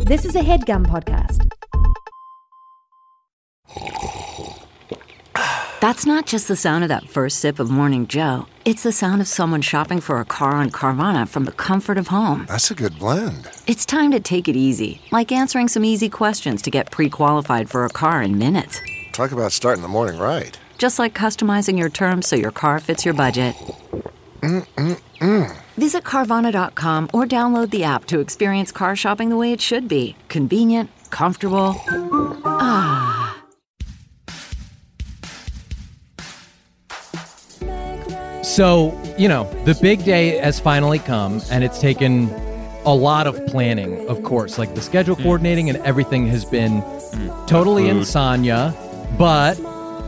This is a HeadGum podcast. That's not just the sound of that first sip of Morning Joe. It's the sound of someone shopping for a car on Carvana from the comfort of home. That's a good blend. It's time to take it easy, like answering some easy questions to get pre-qualified for a car in minutes. Talk about starting the morning right. Just like customizing your terms so your car fits your budget. Visit Carvana.com or download the app to experience car shopping the way it should be. Convenient, comfortable. So, the big day has finally come, and it's taken a lot of planning, of course. Like, the schedule coordinating and everything has been totally insomnia, but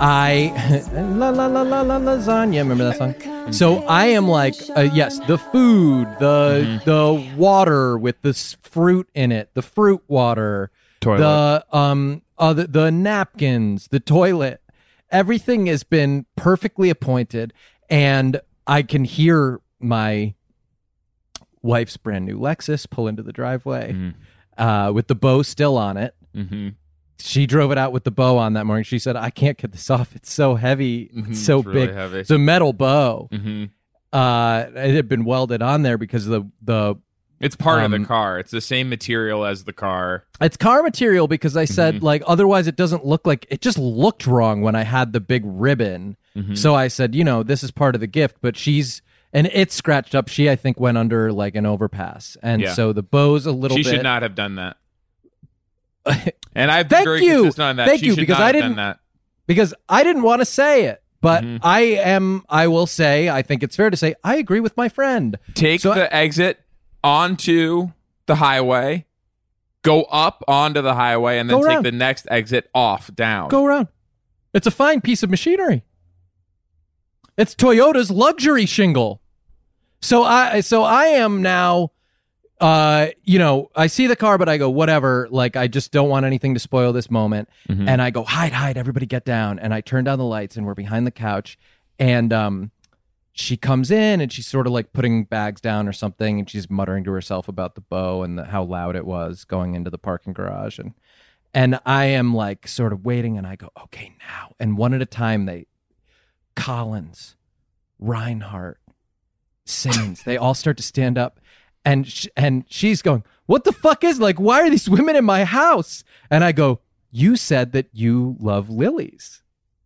lasagna, remember that song? So I am like, yes, the food, the water with the fruit in it, the fruit water, toilet. the napkins, the toilet, everything has been perfectly appointed. And I can hear my wife's brand new Lexus pull into the driveway with the bow still on it. Mm-hmm. She drove it out with the bow on that morning. She said, I can't get this off. It's so heavy. It's so really big. heavy. It's a metal bow. Mm-hmm. It had been welded on there because the It's part of the car. It's the same material as the car. It's car material because I said, otherwise it doesn't look like... It just looked wrong when I had the big ribbon. Mm-hmm. So I said, this is part of the gift, but she's... And it's scratched up. She, I think, went under like an overpass. And so the bow's a little bit... She should not have done that. And I've Thank been very you. consistent on that. Thank She you, should because not I have didn't... done that. Because I didn't want to say it. But I will say, I think it's fair to say, I agree with my friend. Take the exit onto the highway, go up onto the highway, and then take the next exit off, down. Go around. It's a fine piece of machinery. It's Toyota's luxury shingle. So I am now, I see the car, but I go, whatever. Like, I just don't want anything to spoil this moment. Mm-hmm. And I go, hide, everybody get down. And I turn down the lights and we're behind the couch. And she comes in and she's sort of like putting bags down or something. And she's muttering to herself about the bow and how loud it was going into the parking garage. And I am like sort of waiting and I go, okay, now. And one at a time, Collins, Reinhardt, Simmons, they all start to stand up. And she's going, what the fuck is, like, why are these women in my house? And I go, you said that you love lilies.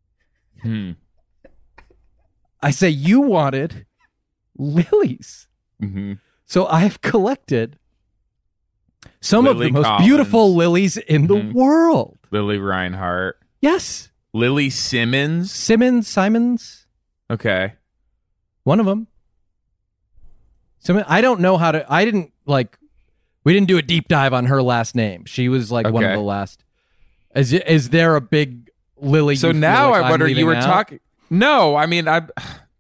I say, you wanted lilies. Mm-hmm. So I've collected some of the most beautiful lilies in the world. Lily Reinhardt. Yes. Lily Simmons. Simons. Okay. One of them. I don't know how to... we didn't do a deep dive on her last name. She was like one of the last... Is there a big Lily? So now like I wonder, you were out? talking... No, I mean, I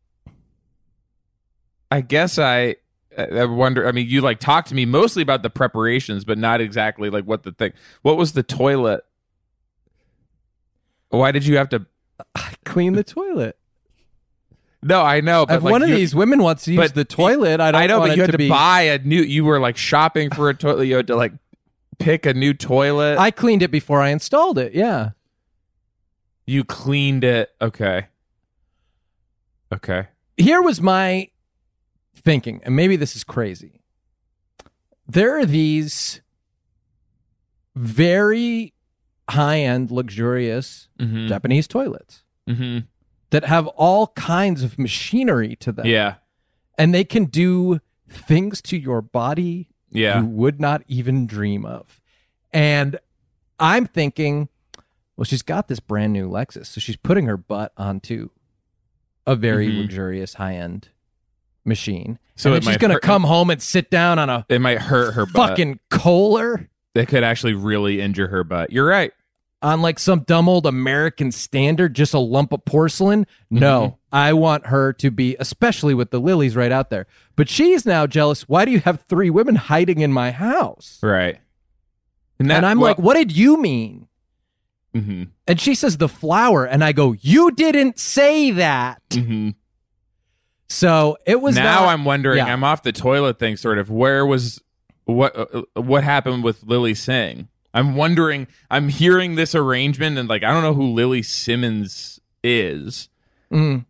guess I wonder... I mean, you like talked to me mostly about the preparations, but not exactly like what the thing... What was the toilet? Why did you have to... clean the toilet? No, I know. But if one of these women wants to use the toilet, I know, but you had to buy a new... You were like shopping for a toilet. You had to like pick a new toilet. I cleaned it before I installed it. Yeah. You cleaned it. Okay. Here was my thinking, and maybe this is crazy. There are these very high-end, luxurious Japanese toilets that have all kinds of machinery to them. Yeah. And they can do things to your body you would not even dream of. And I'm thinking, well, she's got this brand new Lexus, so she's putting her butt onto a very luxurious high-end machine. So she's going to come home and sit down on a... It might hurt her butt. Fucking Kohler. It could actually really injure her butt. You're right. On like some dumb old American standard, just a lump of porcelain. No, I want her to be, especially with the lilies right out there. But she's now jealous. Why do you have 3 women hiding in my house? Right. And I'm like, what did you mean? Mm-hmm. And she says the flower. And I go, you didn't say that. Mm-hmm. So it was now I'm wondering, I'm off the toilet thing sort of. Where was what happened with Lily Singh? I'm wondering. I'm hearing this arrangement, and like I don't know who Lily Simmons is. But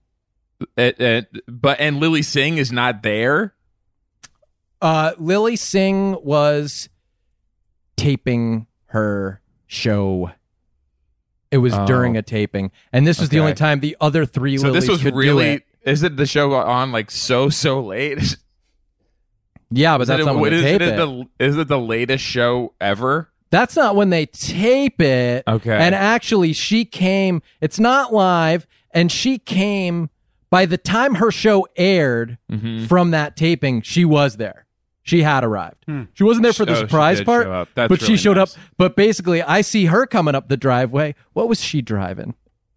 Lily Singh is not there. Lily Singh was taping her show. It was during a taping, and this was the only time the other three so Lilies this was could really. do it. Is it the show on like so late? Yeah, but that's not when they tape it. Is it the latest show ever? That's not when they tape it. Okay. And actually, she came. It's not live, and she came by the time her show aired from that taping. She was there. She had arrived. She wasn't there for the surprise part, but really she showed nice. up. But basically, I see her coming up the driveway. What was she driving?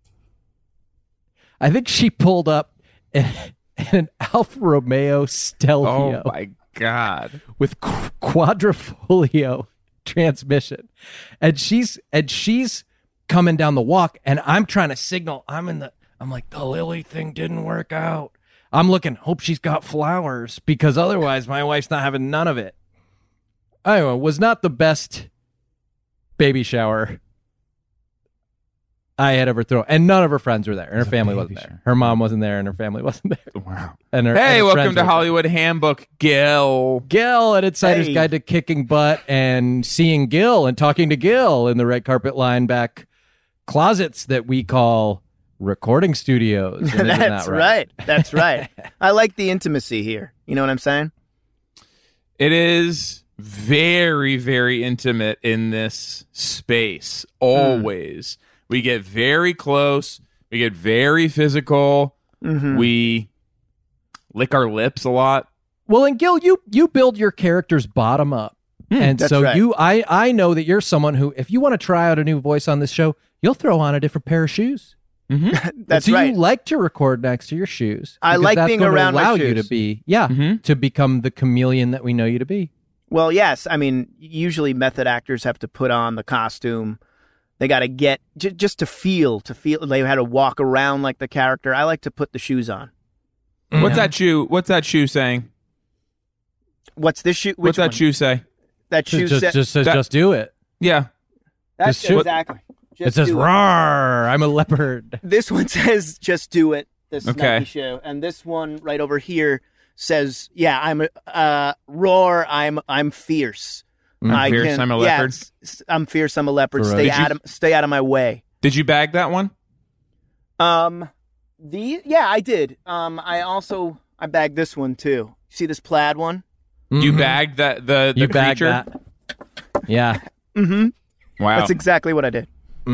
I think she pulled up in an Alfa Romeo Stelvio. Oh my God. With quadrifoglio transmission, and she's coming down the walk, and I'm trying to signal. I'm like, the Lily thing didn't work out. I'm looking, hope she's got flowers, because otherwise my wife's not having none of it. Anyway, it was not the best baby shower I had ever thrown, and none of her friends were there, and her family wasn't there. Her mom wasn't there, and her family wasn't there. Wow. And her, hey, and her welcome to Hollywood Handbook, Gil. Gil, an insider's guide to kicking butt and seeing Gil and talking to Gil in the red carpet line back closets that we call recording studios. That's right. That's right. I like the intimacy here. You know what I'm saying? It is very, very intimate in this space. Always. We get very close. We get very physical. We lick our lips a lot. Well, and Gil, you build your characters bottom up. And so right. I know that you're someone who, if you want to try out a new voice on this show, you'll throw on a different pair of shoes. That's so right. You like to record next to your shoes. I like that's being going around to allow my shoes. You to be, to become the chameleon that we know you to be. Well, yes. I mean, usually method actors have to put on the costume. They got to get just to feel. They had to walk around like the character. I like to put the shoes on. What's that shoe? What's that shoe saying? What's this shoe? What's that shoe say? That shoe just says, just do it. Yeah. That's exactly. It says, "Rawr, I'm a leopard." This one says, "Just do it." This Nike shoe, and this one right over here says, "Yeah, I'm roar. I'm fierce. I'm a leopard. Yeah, I'm fierce. I'm a leopard. Right. Stay out of my way." Did you bag that one? I did. I bagged this one too. See this plaid one? You bagged that the creature? That. Yeah. Wow. That's exactly what I did.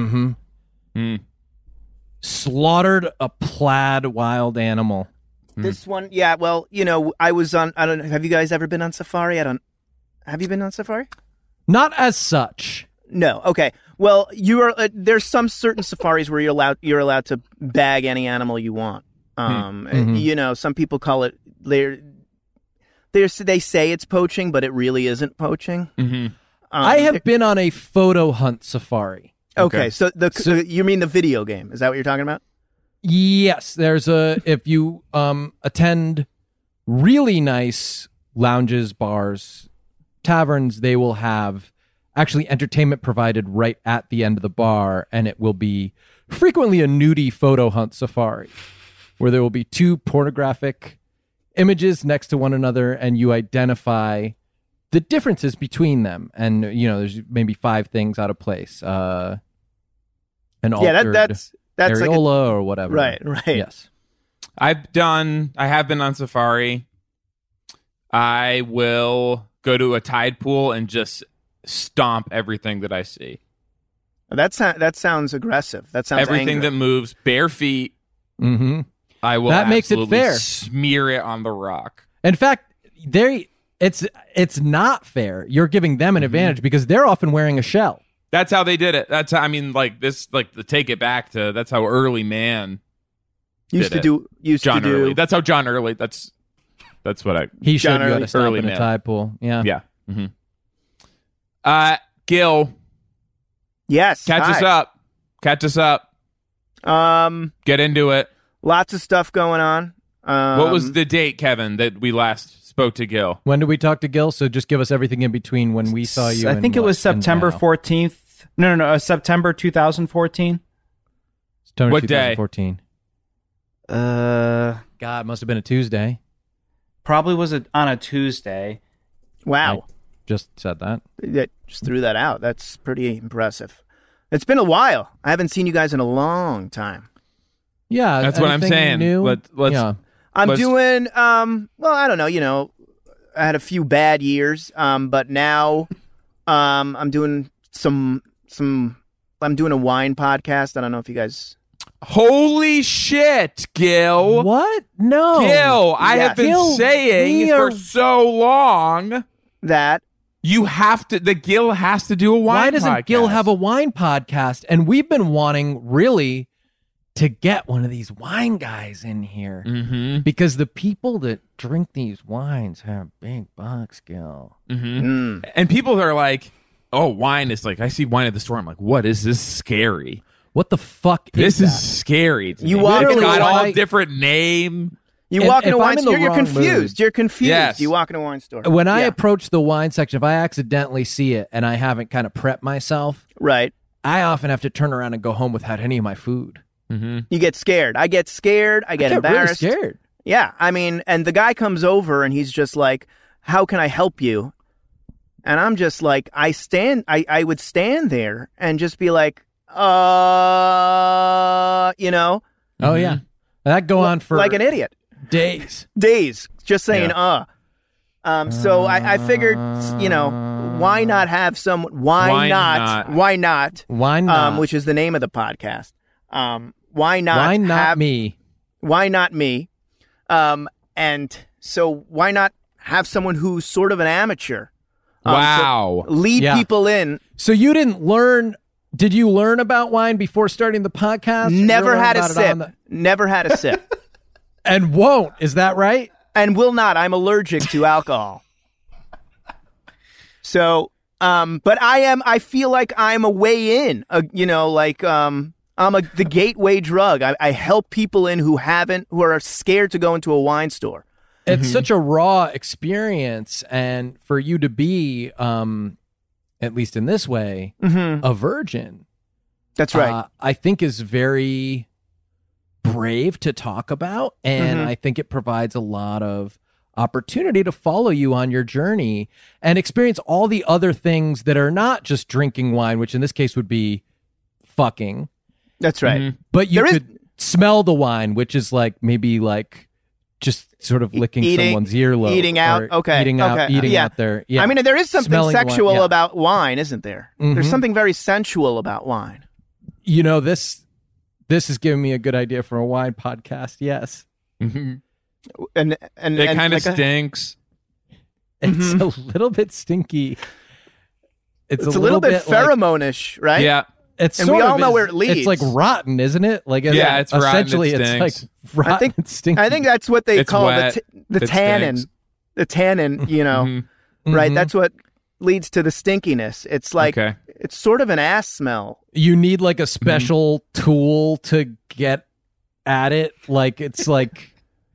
Slaughtered a plaid wild animal. This one, yeah. Well, I was on. I don't know. Have you guys ever been on safari? Have you been on safari? Not as such. No. Okay. Well, you are. There's some certain safaris where you're allowed to bag any animal you want. Some people call it. They say it's poaching, but it really isn't poaching. I have been on a photo hunt safari. Okay, so you mean the video game? Is that what you're talking about? Yes, there's if you attend really nice lounges, bars, taverns, they will have actually entertainment provided right at the end of the bar, and it will be frequently a nudie photo hunt safari where there will be two pornographic images next to one another, and you identify the differences between them, and there's maybe 5 things out of place. An altered that's areola or whatever. Right. Yes, I have been on safari. I will go to a tide pool and just stomp everything that I see. That sounds aggressive. That sounds everything angry. that moves, bare feet. I will. That makes it fair. Smear it on the rock. In fact, it's not fair. You're giving them an advantage because they're often wearing a shell. That's how they did it. That's how, to take it back to, that's how Early Man used to do. Early. That's how John Early. That's what he showed you how to stomp Early in Man. a tide pool. Yeah. Gil. Yes. Catch us up. Get into it. Lots of stuff going on. What was the date, Kevin, that we last spoke to Gil. When did we talk to Gil? So just give us everything in between when we saw you. I think it was September 14th. No, September 2014. September What day? 2014. God, it must have been a Tuesday. Probably was on a Tuesday. Wow. I just said that. Just threw that out. That's pretty impressive. It's been a while. I haven't seen you guys in a long time. Yeah, That's what I'm anything saying. New? Let's yeah. I'm doing well, I don't know, I had a few bad years, but now I'm doing I'm doing a wine podcast. I don't know if you guys Holy shit, Gil. What? No. Gil, I Yeah. have been Gil, saying we for are- so long that you have to the Gil has to do a wine Why doesn't podcast. Gil have a wine podcast? And we've been wanting really to get one of these wine guys in here because the people that drink these wines have big bucks, Gil. And people are like, oh, wine is like, I see wine at the store. I'm like, what is this scary? What the fuck This is is scary. to You me. walk It's into got a all wine- different name. you If- walk into a if wine I'm in store, the you're wrong confused. mood- You're confused. Yes. You walk into a wine store. When I Yeah. approach the wine section, if I accidentally see it and I haven't kind of prepped myself, Right. I often have to turn around and go home without any of my food. You get scared. I get scared. I get I get really embarrassed. scared. Yeah. I mean, and the guy comes over and he's just like, how can I help you? And I'm just like, I would stand there and just be like, Oh yeah, that go on for like an idiot. days. Days just saying so I figured, why not have some why not Why not? which is the name of the podcast, why not Why not have, me? why not me, and so why not have someone who's sort of an amateur Wow. to lead Yeah. people in. So you didn't learn? Did you learn about wine before starting the podcast? You Never learned had a about it sip, on the- never had a sip. and won't. Is that right? And will not. I'm allergic to alcohol. So, but I feel like I'm a way in, I'm the gateway drug. I help people in who are scared to go into a wine store. It's such a raw experience, and for you to be, at least in this way, a virgin. That's right. I think is very brave to talk about, and I think it provides a lot of opportunity to follow you on your journey and experience all the other things that are not just drinking wine, which in this case would be fucking, That's right. but you There is- could smell the wine, which is like maybe like just sort of licking Eating- someone's earlobe, eating out, or okay, eating out, okay, eating yeah. out there. Yeah, I mean, there is something Smelling wine, sexual yeah. about wine, isn't there? There's Mhm. something very sensual about wine. this is giving me a good idea for a wine podcast. Yes. And It kind of like stinks. It's a little bit stinky. it's a little bit like, pheromone-ish, right? Yeah. it's and sort we of all know is- where it leads. It's like rotten, isn't it? Like Yeah, it's rotten, essentially it it's like stinks. rotten and stinky. I think that's what they It's call wet. the It tannin. stinks. The tannin, right? Mhm. That's what leads to the stinkiness. It's like Okay. it's sort of an ass smell. You need like a special tool to get at it. Like it's like,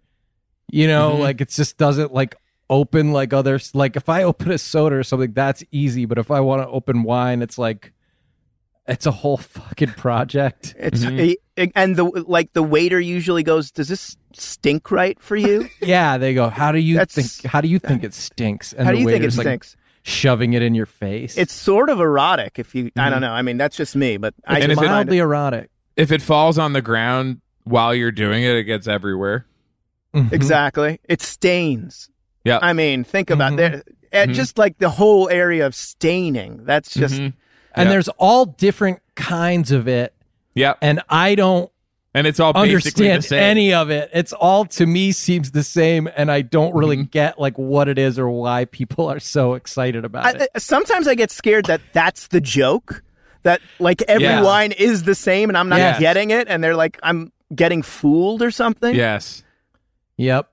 like it just doesn't like open like others. Like if I open a soda or something, that's easy. But if I want to open wine, it's like, it's a whole fucking project. It's and the waiter usually goes, "Does this stink right for you? Yeah, they go, How do you That's- think it stinks? And How the do you think it waiter's, like, stinks?" shoving it in your face. It's sort of erotic. If you, I don't know. I mean, that's just me, but I And just if it- find mildly it, erotic. If it falls on the ground while you're doing it, it gets everywhere. exactly. It stains. Yeah. I mean, think about that. Just like the whole area of staining. That's just And Yeah. there's all different kinds of it. Yeah. And I don't And it's all basically understand the same. any of it. It's all to me seems the same, and I don't really get like what it is or why people are so excited about it. sometimes I get scared that that's the joke. That like every Yeah. wine is the same, and I'm not Yes. getting it, and they're like, I'm getting fooled or something. Yes. Yep.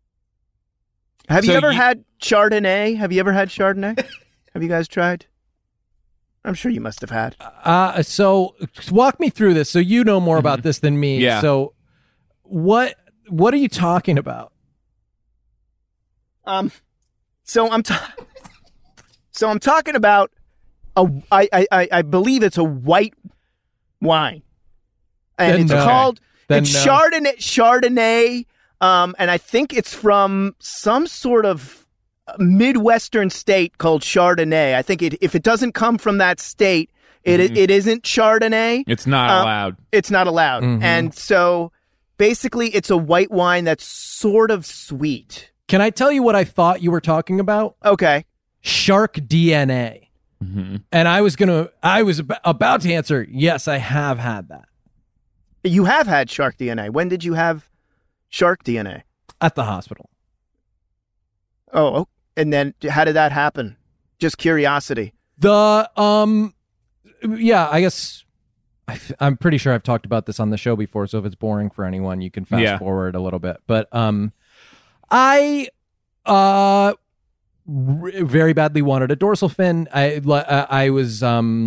Have So you ever you- had Chardonnay? Have you ever had Chardonnay? Have you guys tried? I'm sure you must have had. So walk me through this. So you know more about this than me. Yeah. So what are you talking about? So I'm talking about I believe it's a white wine, and it's called Chardonnay. And I think it's from some sort of Midwestern state called Chardonnay. I think if it doesn't come from that state, it isn't Chardonnay. It's not allowed. It's not allowed. Mm-hmm. And so basically it's a white wine that's sort of sweet. Can I tell you what I thought you were talking about? Okay. Shark DNA. Mm-hmm. And I was about to answer, yes, I have had that. You have had shark DNA. When did you have shark DNA? At the hospital. Oh, and then how did that happen? Just curiosity. Yeah, I guess I'm pretty sure I've talked about this on the show before, so if it's boring for anyone, you can fast forward a little bit. But I very badly wanted a dorsal fin. I was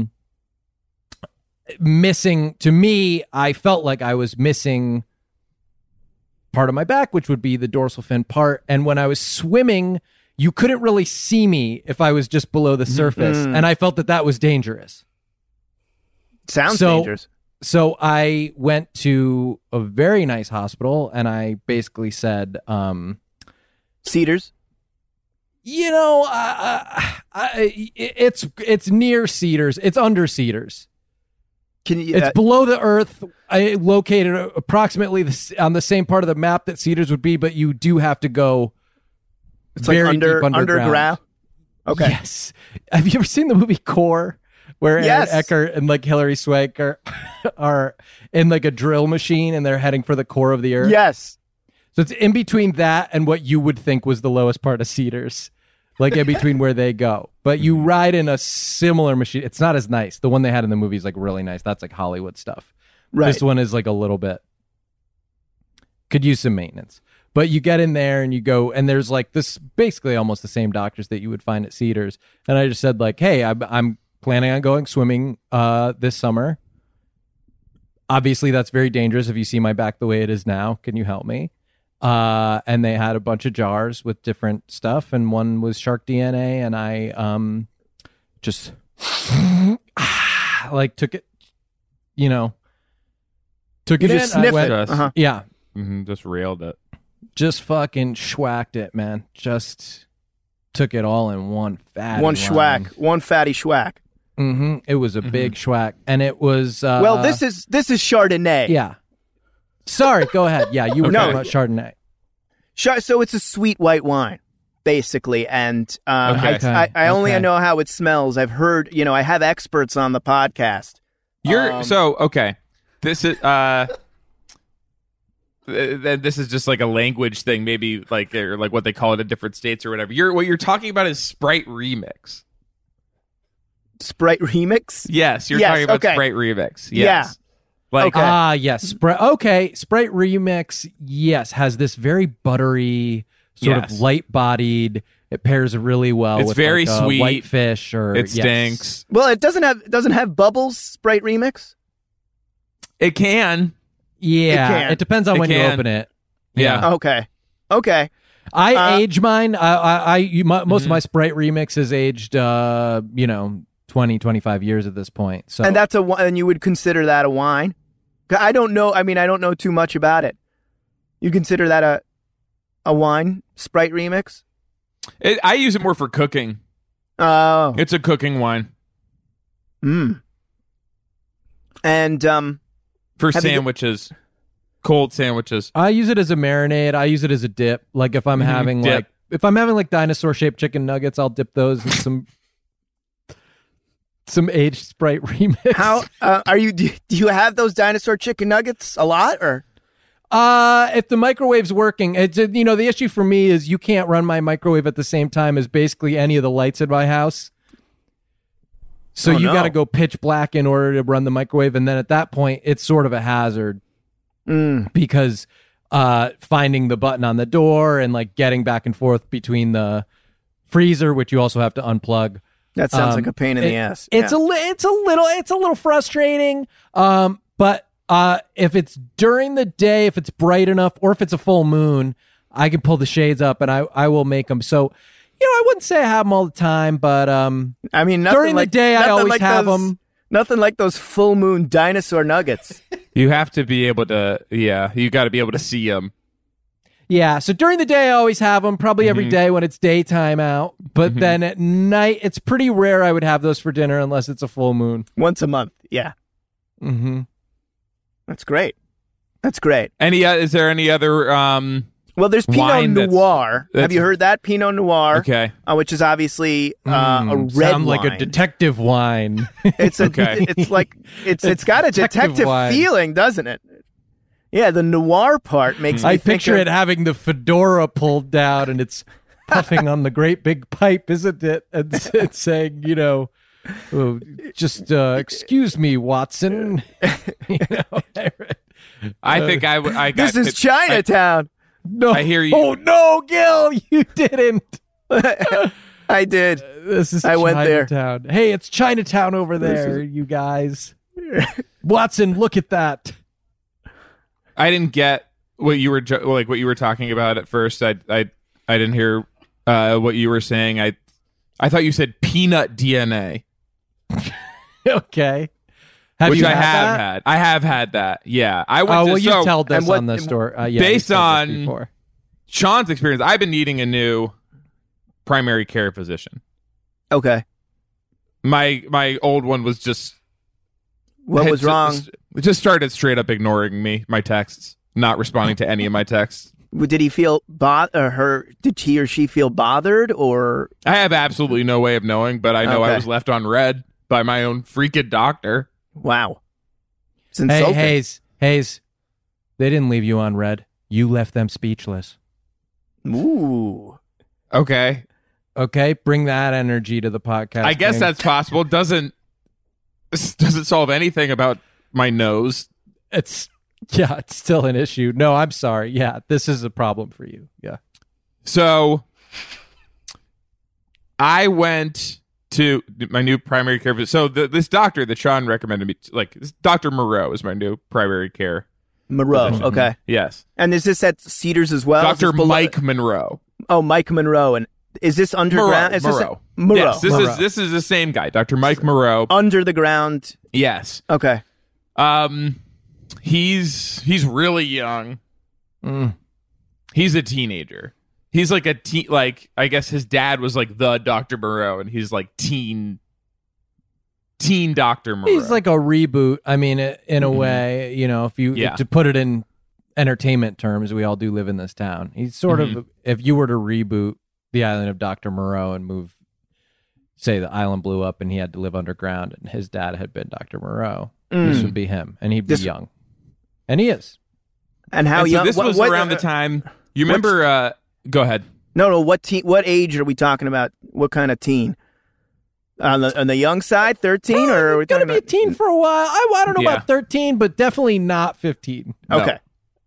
missing, to me, I felt like I was missing part of my back, which would be the dorsal fin part. And when I was swimming, you couldn't really see me if I was just below the surface. And I felt that was dangerous. Sounds dangerous. So I went to a very nice hospital and I basically said, Cedars? You know, it's near Cedars. It's under Cedars. It's below the earth. I located approximately on the same part of the map that Cedars would be, but you do have to go. It's very like deep underground. Okay. Yes. Have you ever seen the movie Core, where Aaron Eckhart and like Hilary Swank are in like a drill machine and they're heading for the core of the earth? Yes. So it's in between that and what you would think was the lowest part of Cedars, like in between where they go. But you ride in a similar machine. It's not as nice. The one they had in the movie is like really nice. That's like Hollywood stuff. Right. This one is like a little bit, could use some maintenance. But you get in there and you go, and there's like this basically almost the same doctors that you would find at Cedars. And I just said like, hey, I'm planning on going swimming this summer. Obviously, that's very dangerous if you see my back the way it is now. Can you help me? And they had a bunch of jars with different stuff, and one was shark DNA, and I just like took it, took it in. Just sniffed it. Uh-huh. Yeah. Mm-hmm, just railed it. Just fucking schwacked it, man. Just took it all in one fatty schwack. One fatty schwack. Mm-hmm. It was a big schwack, and it was. Well, this is Chardonnay. Yeah. Sorry, go ahead. Yeah, you were talking about Chardonnay. So it's a sweet white wine, basically, and I only know how it smells. I've heard, I have experts on the podcast. This is this is just like a language thing, maybe like or like what they call it in different states or whatever. What you're talking about is Sprite Remix. Sprite Remix? Yes, you're talking about Sprite Remix. Yes. Yeah. Like yes. Sprite Remix, yes, has this very buttery, sort of light-bodied. It pairs really well with very like sweet whitefish or it stinks. Well, it doesn't have bubbles, Sprite Remix? It can. Yeah, it depends on when you open it. Yeah. Okay. I age mine. Most of my Sprite Remix is aged 20, 25 years at this point. So, and that's and you would consider that a wine? I don't know. I mean, I don't know too much about it. You consider that a wine, Sprite Remix? I use it more for cooking. Oh, it's a cooking wine. And for sandwiches, cold sandwiches. I use it as a marinade. I use it as a dip. Like if I'm having like dinosaur shaped chicken nuggets, I'll dip those in some aged Sprite Remix. How are you? Do you have those dinosaur chicken nuggets a lot, or? If the microwave's working, it's the issue for me is you can't run my microwave at the same time as basically any of the lights in my house. So you got to go pitch black in order to run the microwave, and then at that point, it's sort of a hazard because finding the button on the door and like getting back and forth between the freezer, which you also have to unplug. That sounds like a pain in the ass. It's a little frustrating. But if it's during the day, if it's bright enough, or if it's a full moon, I can pull the shades up and I will make them. So, I wouldn't say I have them all the time, but I mean, during the day I always have them. Nothing like those full moon dinosaur nuggets. You have to be able to, you got to be able to see them. Yeah, so during the day I always have them, probably every day when it's daytime out. But then at night, it's pretty rare I would have those for dinner unless it's a full moon. Once a month, yeah. Mm-hmm. That's great. That's great. Is there any other well, there's Pinot Noir. Have you heard that? Pinot Noir. Okay. Which is obviously a red sound wine. like a detective wine. It's it's got a detective feeling, doesn't it? Yeah, the noir part makes me I think picture it having the fedora pulled down and it's puffing on the great big pipe, isn't it? And it's saying, just excuse me, Watson. I think I got this is Chinatown. No, I hear you. Oh no, Gil, you didn't. I did. This is I went there. Chinatown. Hey, it's Chinatown over there, you guys. Watson, look at that. I didn't get what you were what you were talking about at first. I didn't hear what you were saying. I thought you said peanut DNA. Okay. Which I have had. I have had that. Yeah. I went to, you told us on the store. Based on Sean's experience, I've been needing a new primary care physician. Okay. My old one was just... What was wrong? Just started straight up ignoring me, my texts, not responding to any of my texts. Did he feel did he or she feel bothered, or? I have absolutely no way of knowing, but I know I was left on red by my own freaking doctor. Wow. It's insulting. Hey, Hayes, they didn't leave you on red. You left them speechless. Ooh. Okay, bring that energy to the podcast. I guess that's possible. Doesn't solve anything about my nose. It's still an issue. No, I'm sorry. Yeah, this is a problem for you. Yeah. So I went to my new primary care. So this doctor that Sean recommended me, Dr. Moreau is my new primary care. Moreau, okay. Yes. And is this at Cedars as well? Dr. Mike Monroe. Oh, Mike Monroe. And is this underground? Moreau. Moreau. Yes, this is the same guy, Dr. Mike Moreau. Under the ground. Yes. Okay. He's really young. He's a teenager. He's like I guess his dad was like the Dr. Moreau, and he's like teen Dr. Moreau. He's like a reboot. I mean, in a way, if you to put it in entertainment terms, we all do live in this town. He's sort of, if you were to reboot the island of Dr. Moreau and move, say the island blew up and he had to live underground and his dad had been Dr. Moreau, this would be him, and he'd be young. And he is. And how young? This was around the time. You remember? Go ahead. No. What age are we talking about? What kind of teen? On the young side, 13, or are we gonna talking be a teen for a while? I don't know about 13, but definitely not 15. Okay. No.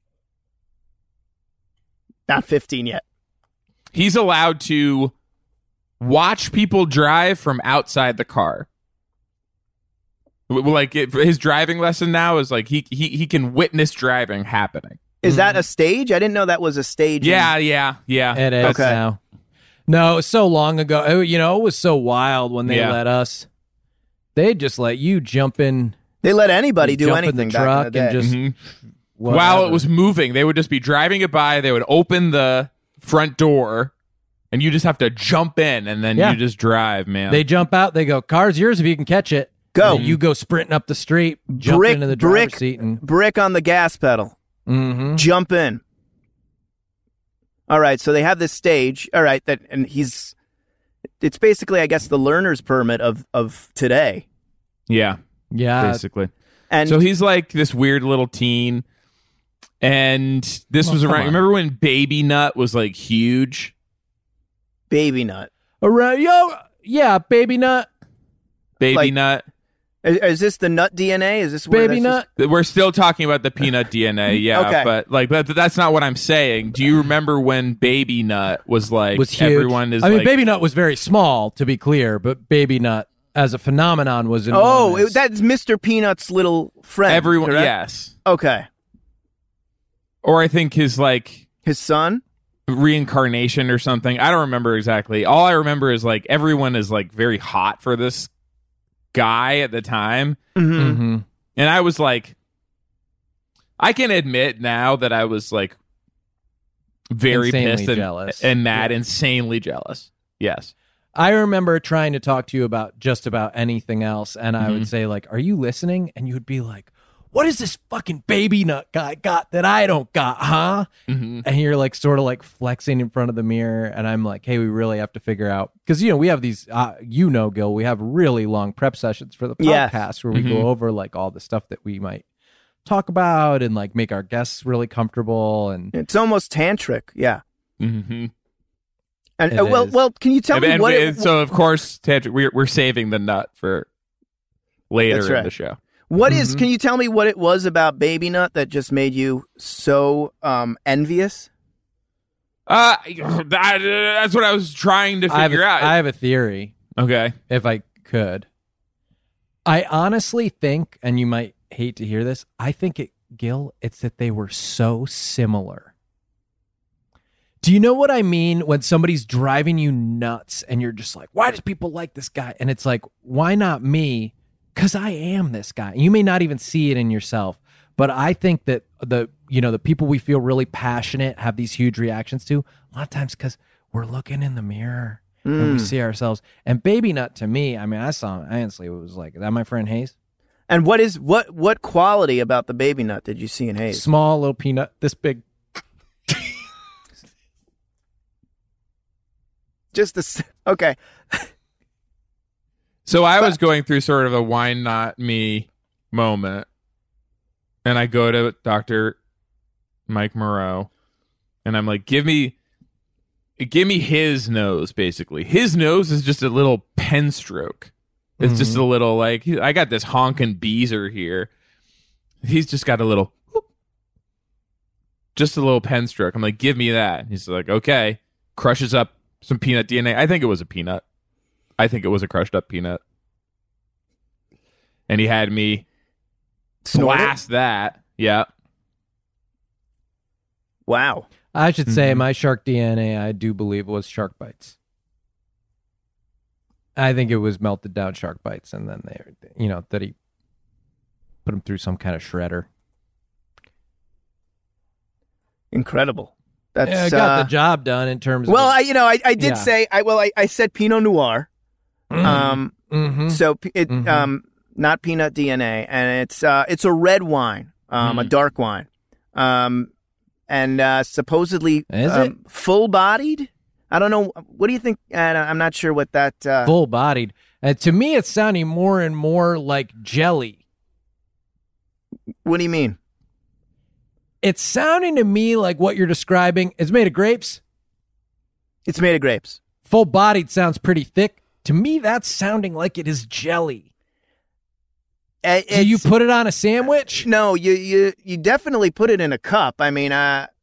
Not 15 yet. He's allowed to watch people drive from outside the car. His driving lesson now is like he can witness driving happening. Is that a stage? I didn't know that was a stage. Yeah. It is now. No, it was so long ago. It was so wild when they let us. They just let you jump in. They let anybody do jump anything in the truck back in the day. and just while it was moving, they would just be driving it by. They would open the front door, and you just have to jump in, and then you just drive, man. They jump out. They go, "Car's yours if you can catch it." Go. You go sprinting up the street, jump into the driver's seat, and brick on the gas pedal. Jump in. All right, so they have this stage. All right, it's basically, I guess, the learner's permit of today. Yeah, basically. And so he's like this weird little teen, and this was around. Remember when Baby Nut was like huge? Baby Nut. Baby Nut. Baby Nut. Is this the nut DNA? Is this where Baby Nut? We're still talking about the peanut DNA, yeah. Okay. But that's not what I'm saying. Do you remember when Baby Nut was huge? Everyone is. I mean, Baby Nut was very small, to be clear, but Baby Nut as a phenomenon was enormous. That's Mr. Peanut's little friend. Everyone, correct? yes. Okay. Or I think his son. reincarnation or something. I don't remember exactly. All I remember is like everyone is like very hot for this guy at the time. Mm-hmm. And I was like, I can admit now that I was like very Insanely pissed jealous. and mad, insanely jealous. Yes. I remember trying to talk to you about just about anything else, and I would say, like, are you listening? And you would be like, what is this fucking baby nut guy got that I don't got, huh? And you're like sort of like flexing in front of the mirror, and I'm like, hey, we really have to figure out, because, you know, we have these, Gil, we have really long prep sessions for the podcast where we go over like all the stuff that we might talk about and like make our guests really comfortable. And it's almost tantric. Yeah. Mm-hmm. And well, can you tell me what? So of course, we're saving the nut for later in the show. What is? Can you tell me what it was about Baby Nut that just made you so envious? That's what I was trying to figure out. I have a theory. Okay, if I could, I honestly think, and you might hate to hear this, I think Gil, it's that they were so similar. Do you know what I mean when somebody's driving you nuts and you're just like, why does people like this guy? And it's like, why not me? Because I am this guy. You may not even see it in yourself, but I think that the people we feel really passionate have these huge reactions to, a lot of times because we're looking in the mirror and we see ourselves. And Baby Nut, to me, I mean, I saw him, honestly, it was like, is that my friend Hayes? And what quality about the Baby Nut did you see in Hayes? Small little peanut, this big. Okay. So I was going through sort of a why not me moment, and I go to Dr. Mike Moreau, and I'm like, give me his nose, basically. His nose is just a little pen stroke. It's just a little like, I got this honkin' beezer here. He's just got a little, whoop, just a little pen stroke. I'm like, give me that. He's like, okay. Crushes up some peanut DNA. I think it was a peanut. I think it was a crushed up peanut. And he had me blast that. Yeah. Wow. I should say my shark DNA, I do believe, was shark bites. I think it was melted down shark bites, and then that he put them through some kind of shredder. Incredible. That's got the job done in terms of. Well, I did say I said Pinot Noir. So it not peanut DNA, and it's a red wine, a dark wine, and supposedly full bodied. I don't know. What do you think? I'm not sure what that full bodied. To me, it's sounding more and more like jelly. What do you mean? It's sounding to me like what you're describing. It's made of grapes. It's made of grapes. Full bodied sounds pretty thick. To me, that's sounding like it is jelly. Do you put it on a sandwich? No, you definitely put it in a cup. I mean,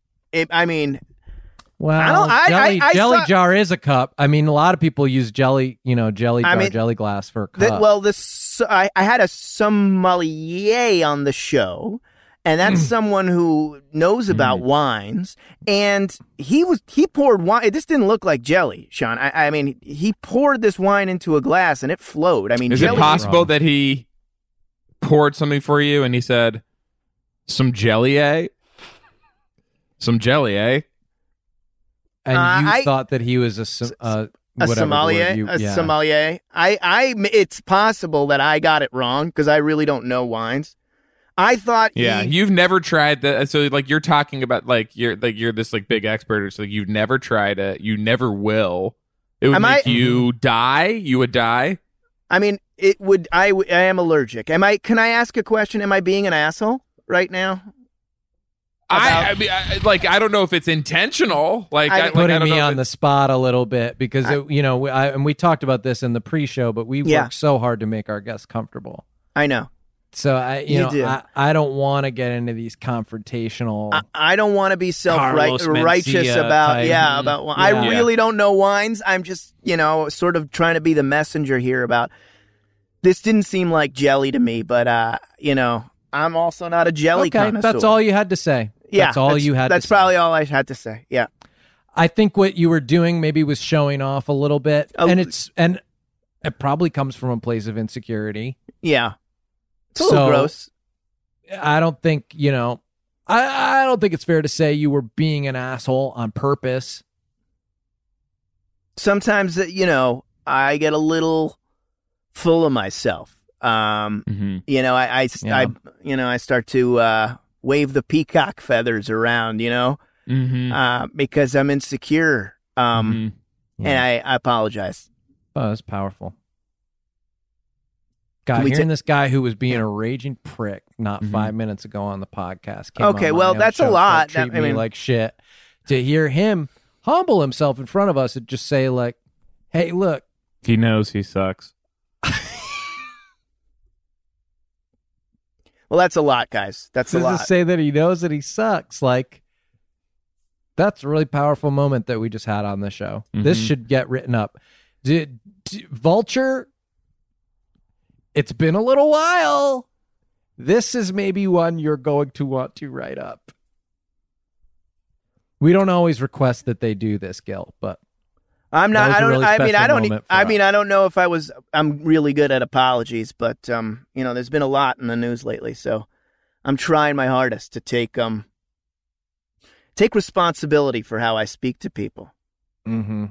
well, jelly jar is a cup. I mean, a lot of people use jelly glass for a cup. I had a sommelier on the show, and that's someone who knows about wines. And he poured wine. This didn't look like jelly, Sean. I mean, he poured this wine into a glass, and it flowed. I mean, is it possible that he poured something for you, and he said, "Some jelly, eh? Some jelly, eh?" And you thought that he was a sommelier. Sommelier. It's possible that I got it wrong because I really don't know wines. I thought. Yeah, you've never tried that. So, like, you're talking about you're this like big expert. So, you've never tried it. You never will. It would make you die. You would die. I mean, it would. I am allergic. Can I ask a question? Am I being an asshole right now? I don't know if it's intentional. Putting me on the spot a little bit because and we talked about this in the pre-show, but we work so hard to make our guests comfortable. I know. So I don't want to get into these confrontational. I don't want to be self-righteous about wine. I really don't know wines. I'm just sort of trying to be the messenger here about. This didn't seem like jelly to me, but I'm also not a jelly connoisseur. That's all you had to say. Yeah, that's all you had. That's probably all I had to say. Yeah. I think what you were doing maybe was showing off a little bit, and it probably comes from a place of insecurity. Yeah, it's a little gross. I don't think I don't think it's fair to say you were being an asshole on purpose. Sometimes, I get a little full of myself. I start to wave the peacock feathers around, because I'm insecure. And I apologize. Oh, that's powerful. God, hearing this guy who was being a raging prick not 5 minutes ago on the podcast. Okay, well, that's a lot. Treat me like shit. To hear him humble himself in front of us and just say, like, hey, look. He knows he sucks. Well, that's a lot, guys. That's a lot. To say that he knows that he sucks, like, that's a really powerful moment that we just had on the show. This should get written up. Vulture, it's been a little while. This is maybe one you're going to want to write up. We don't always request that they do this, Gil, but I'm not. I don't know if I'm really good at apologies, but there's been a lot in the news lately, so I'm trying my hardest to take responsibility for how I speak to people. Mm-hmm.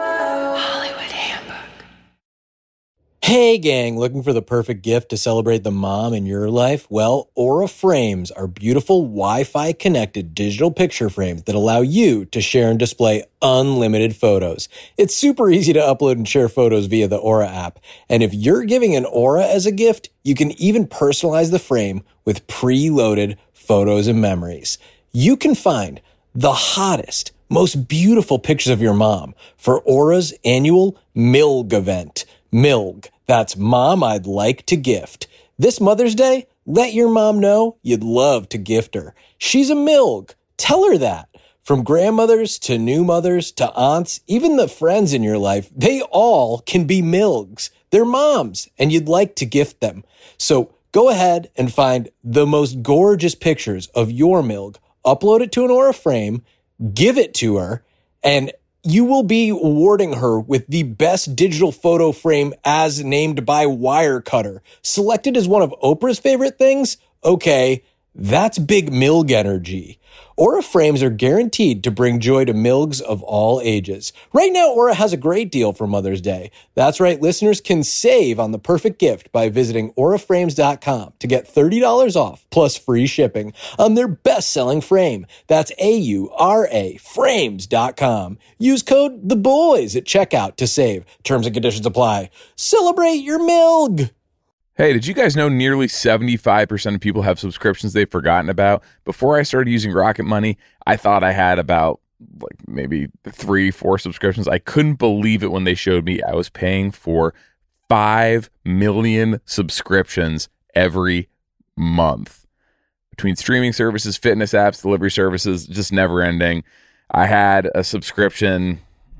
Hey gang, looking for the perfect gift to celebrate the mom in your life? Well, Aura Frames are beautiful Wi-Fi connected digital picture frames that allow you to share and display unlimited photos. It's super easy to upload and share photos via the Aura app. And if you're giving an Aura as a gift, you can even personalize the frame with preloaded photos and memories. You can find the hottest, most beautiful pictures of your mom for Aura's annual MILG event. MILG. That's Mom I'd Like to Gift. This Mother's Day, let your mom know you'd love to gift her. She's a MILG. Tell her that. From grandmothers to new mothers to aunts, even the friends in your life, they all can be MILGs. They're moms, and you'd like to gift them. So go ahead and find the most gorgeous pictures of your MILG, upload it to an Aura frame, give it to her, and you will be awarding her with the best digital photo frame as named by Wirecutter. Selected as one of Oprah's favorite things? Okay, that's big MILG energy. Aura frames are guaranteed to bring joy to MILGs of all ages. Right now, Aura has a great deal for Mother's Day. That's right, listeners can save on the perfect gift by visiting auraframes.com to get $30 off plus free shipping on their best-selling frame. That's AURA frames.com. Use code THEBOYS at checkout to save. Terms and conditions apply. Celebrate your MILG! Hey, did you guys know nearly 75% of people have subscriptions they've forgotten about? Before I started using Rocket Money, I thought I had about maybe 3-4 subscriptions. I couldn't believe it when they showed me I was paying for 5 million subscriptions every month. Between streaming services, fitness apps, delivery services, just never ending. I had a subscription.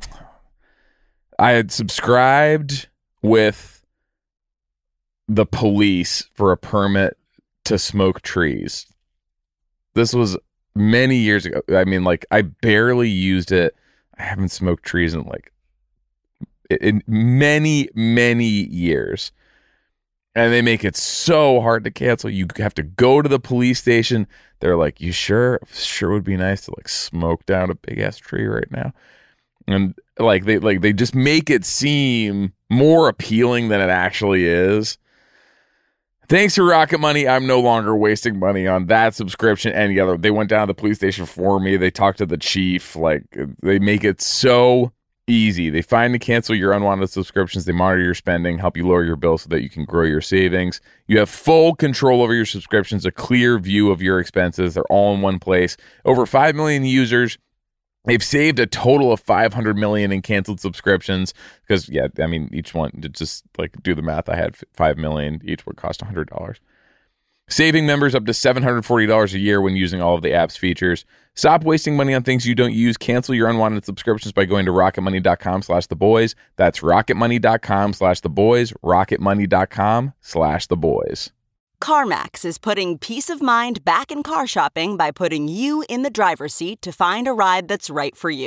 I had subscribed with the police for a permit to smoke trees. This was many years ago. I mean, I barely used it. I haven't smoked trees in many, many years. And they make it so hard to cancel. You have to go to the police station. They're like, you sure? Sure would be nice to smoke down a big ass tree right now. And they just make it seem more appealing than it actually is. Thanks to Rocket Money, I'm no longer wasting money on that subscription. Any other. They went down to the police station for me. They talked to the chief. They make it so easy. They find and cancel your unwanted subscriptions. They monitor your spending, help you lower your bill so that you can grow your savings. You have full control over your subscriptions, a clear view of your expenses. They're all in one place. Over 5 million users. They've saved a total of $500 million in canceled subscriptions because, each one, to just do the math, I had 5 million. Each would cost $100. Saving members up to $740 a year when using all of the app's features. Stop wasting money on things you don't use. Cancel your unwanted subscriptions by going to rocketmoney.com/theboys. That's rocketmoney.com/theboys. rocketmoney.com/theboys. CarMax is putting peace of mind back in car shopping by putting you in the driver's seat to find a ride that's right for you.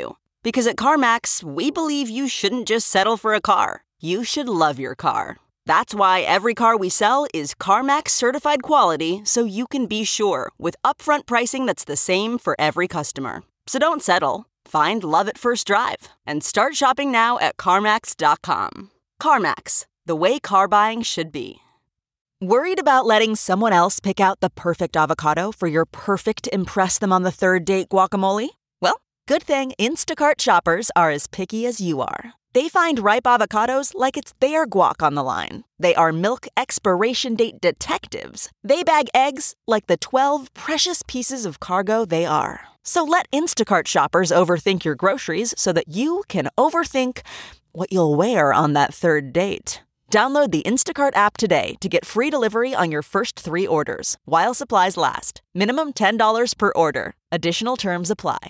Because at CarMax, we believe you shouldn't just settle for a car. You should love your car. That's why every car we sell is CarMax certified quality, so you can be sure with upfront pricing that's the same for every customer. So don't settle. Find love at first drive and start shopping now at CarMax.com. CarMax, the way car buying should be. Worried about letting someone else pick out the perfect avocado for your perfect impress them on the third date guacamole? Well, good thing Instacart shoppers are as picky as you are. They find ripe avocados like it's their guac on the line. They are milk expiration date detectives. They bag eggs like the 12 precious pieces of cargo they are. So let Instacart shoppers overthink your groceries so that you can overthink what you'll wear on that third date. Download the Instacart app today to get free delivery on your first 3 orders, while supplies last. Minimum $10 per order. Additional terms apply.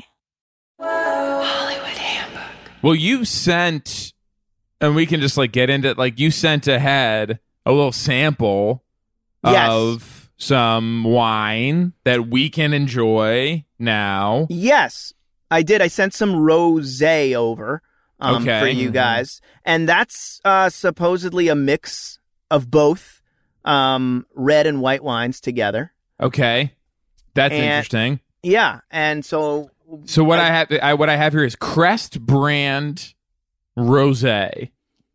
Well, you sent, and we can just like get into it, like you sent ahead a little sample of some wine that we can enjoy now. Yes, I did. I sent some rosé over for you guys. And that's supposedly a mix of both red and white wines together. Okay. That's interesting. Yeah. And so what I have here is Crest brand rosé.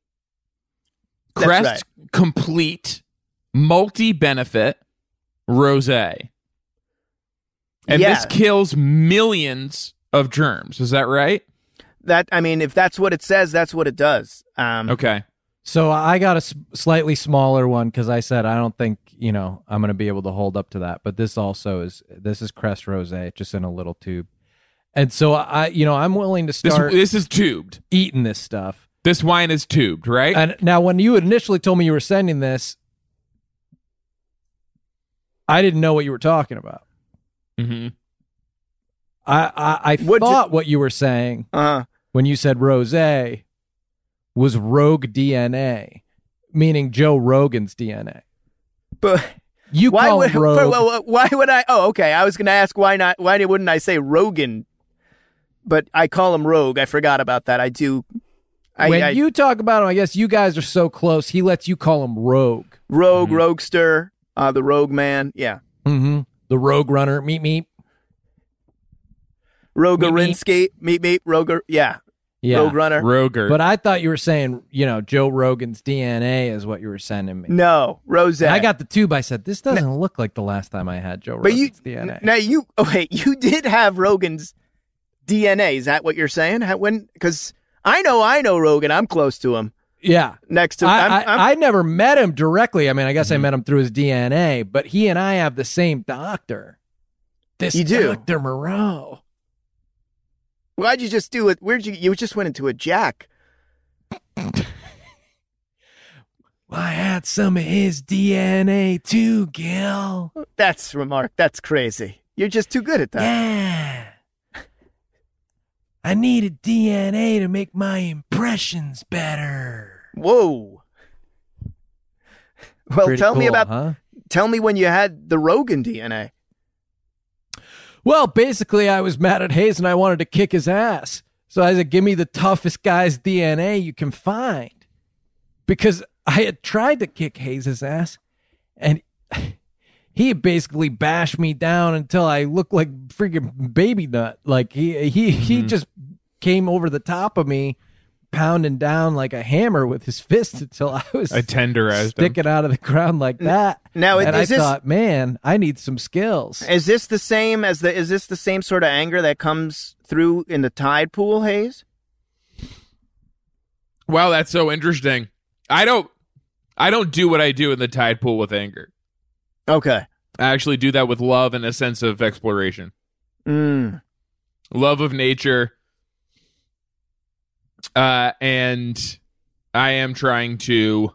Crest complete multi-benefit rosé. And this kills millions of germs. Is that right? If that's what it says, that's what it does. Okay. So I got a slightly smaller one because I said I don't think I'm going to be able to hold up to that. But this also is Crest Rosé, just in a little tube. And so I'm willing to start. This is tubed. Eating this stuff. This wine is tubed, right? And now, when you initially told me you were sending this, I didn't know what you were talking about. Mm-hmm. I thought what you were saying when you said rosé was rogue DNA, meaning Joe Rogan's DNA. But you call him rogue. Why would I? Oh, okay. I was going to ask why not. Why wouldn't I say Rogan? But I call him Rogue. I forgot about that. I do. When you talk about him, I guess you guys are so close. He lets you call him Rogue. Rogue, Roguester, the Rogue Man. Yeah. Mm-hmm. The Rogue Runner. Meep. Rogerinsky. Meep. Roger. Yeah. Rogue Runner. Roger. But I thought you were saying, Joe Rogan's DNA is what you were sending me. No, Rosé. I got the tube. I said, this doesn't look like the last time I had Joe Rogan's DNA. Now you did have Rogan's DNA. Is that what you're saying? Because I know Rogan. I'm close to him. Yeah. Next to I never met him directly. I mean, I guess I met him through his DNA, but he and I have the same doctor. You do? Dr. Moreau. Why'd you just do it? You just went into a jack. Well, I had some of his DNA too, Gil. That's crazy. You're just too good at that. Yeah. I needed DNA to make my impressions better. Whoa. Well, Pretty tell cool, me about. Huh? Tell me when you had the Rogan DNA. Well, basically, I was mad at Hayes and I wanted to kick his ass. So I said, give me the toughest guy's DNA you can find. Because I had tried to kick Hayes' ass and he basically bashed me down until I looked like freaking baby nut. Like he just came over the top of me, pounding down like a hammer with his fist until I was sticking out of the ground like that. Now, I thought, man, I need some skills. Is this the same sort of anger that comes through in the tide pool, Hayes? Wow, that's so interesting. I don't do what I do in the tide pool with anger. Okay. I actually do that with love and a sense of exploration. Love of nature. And I am trying to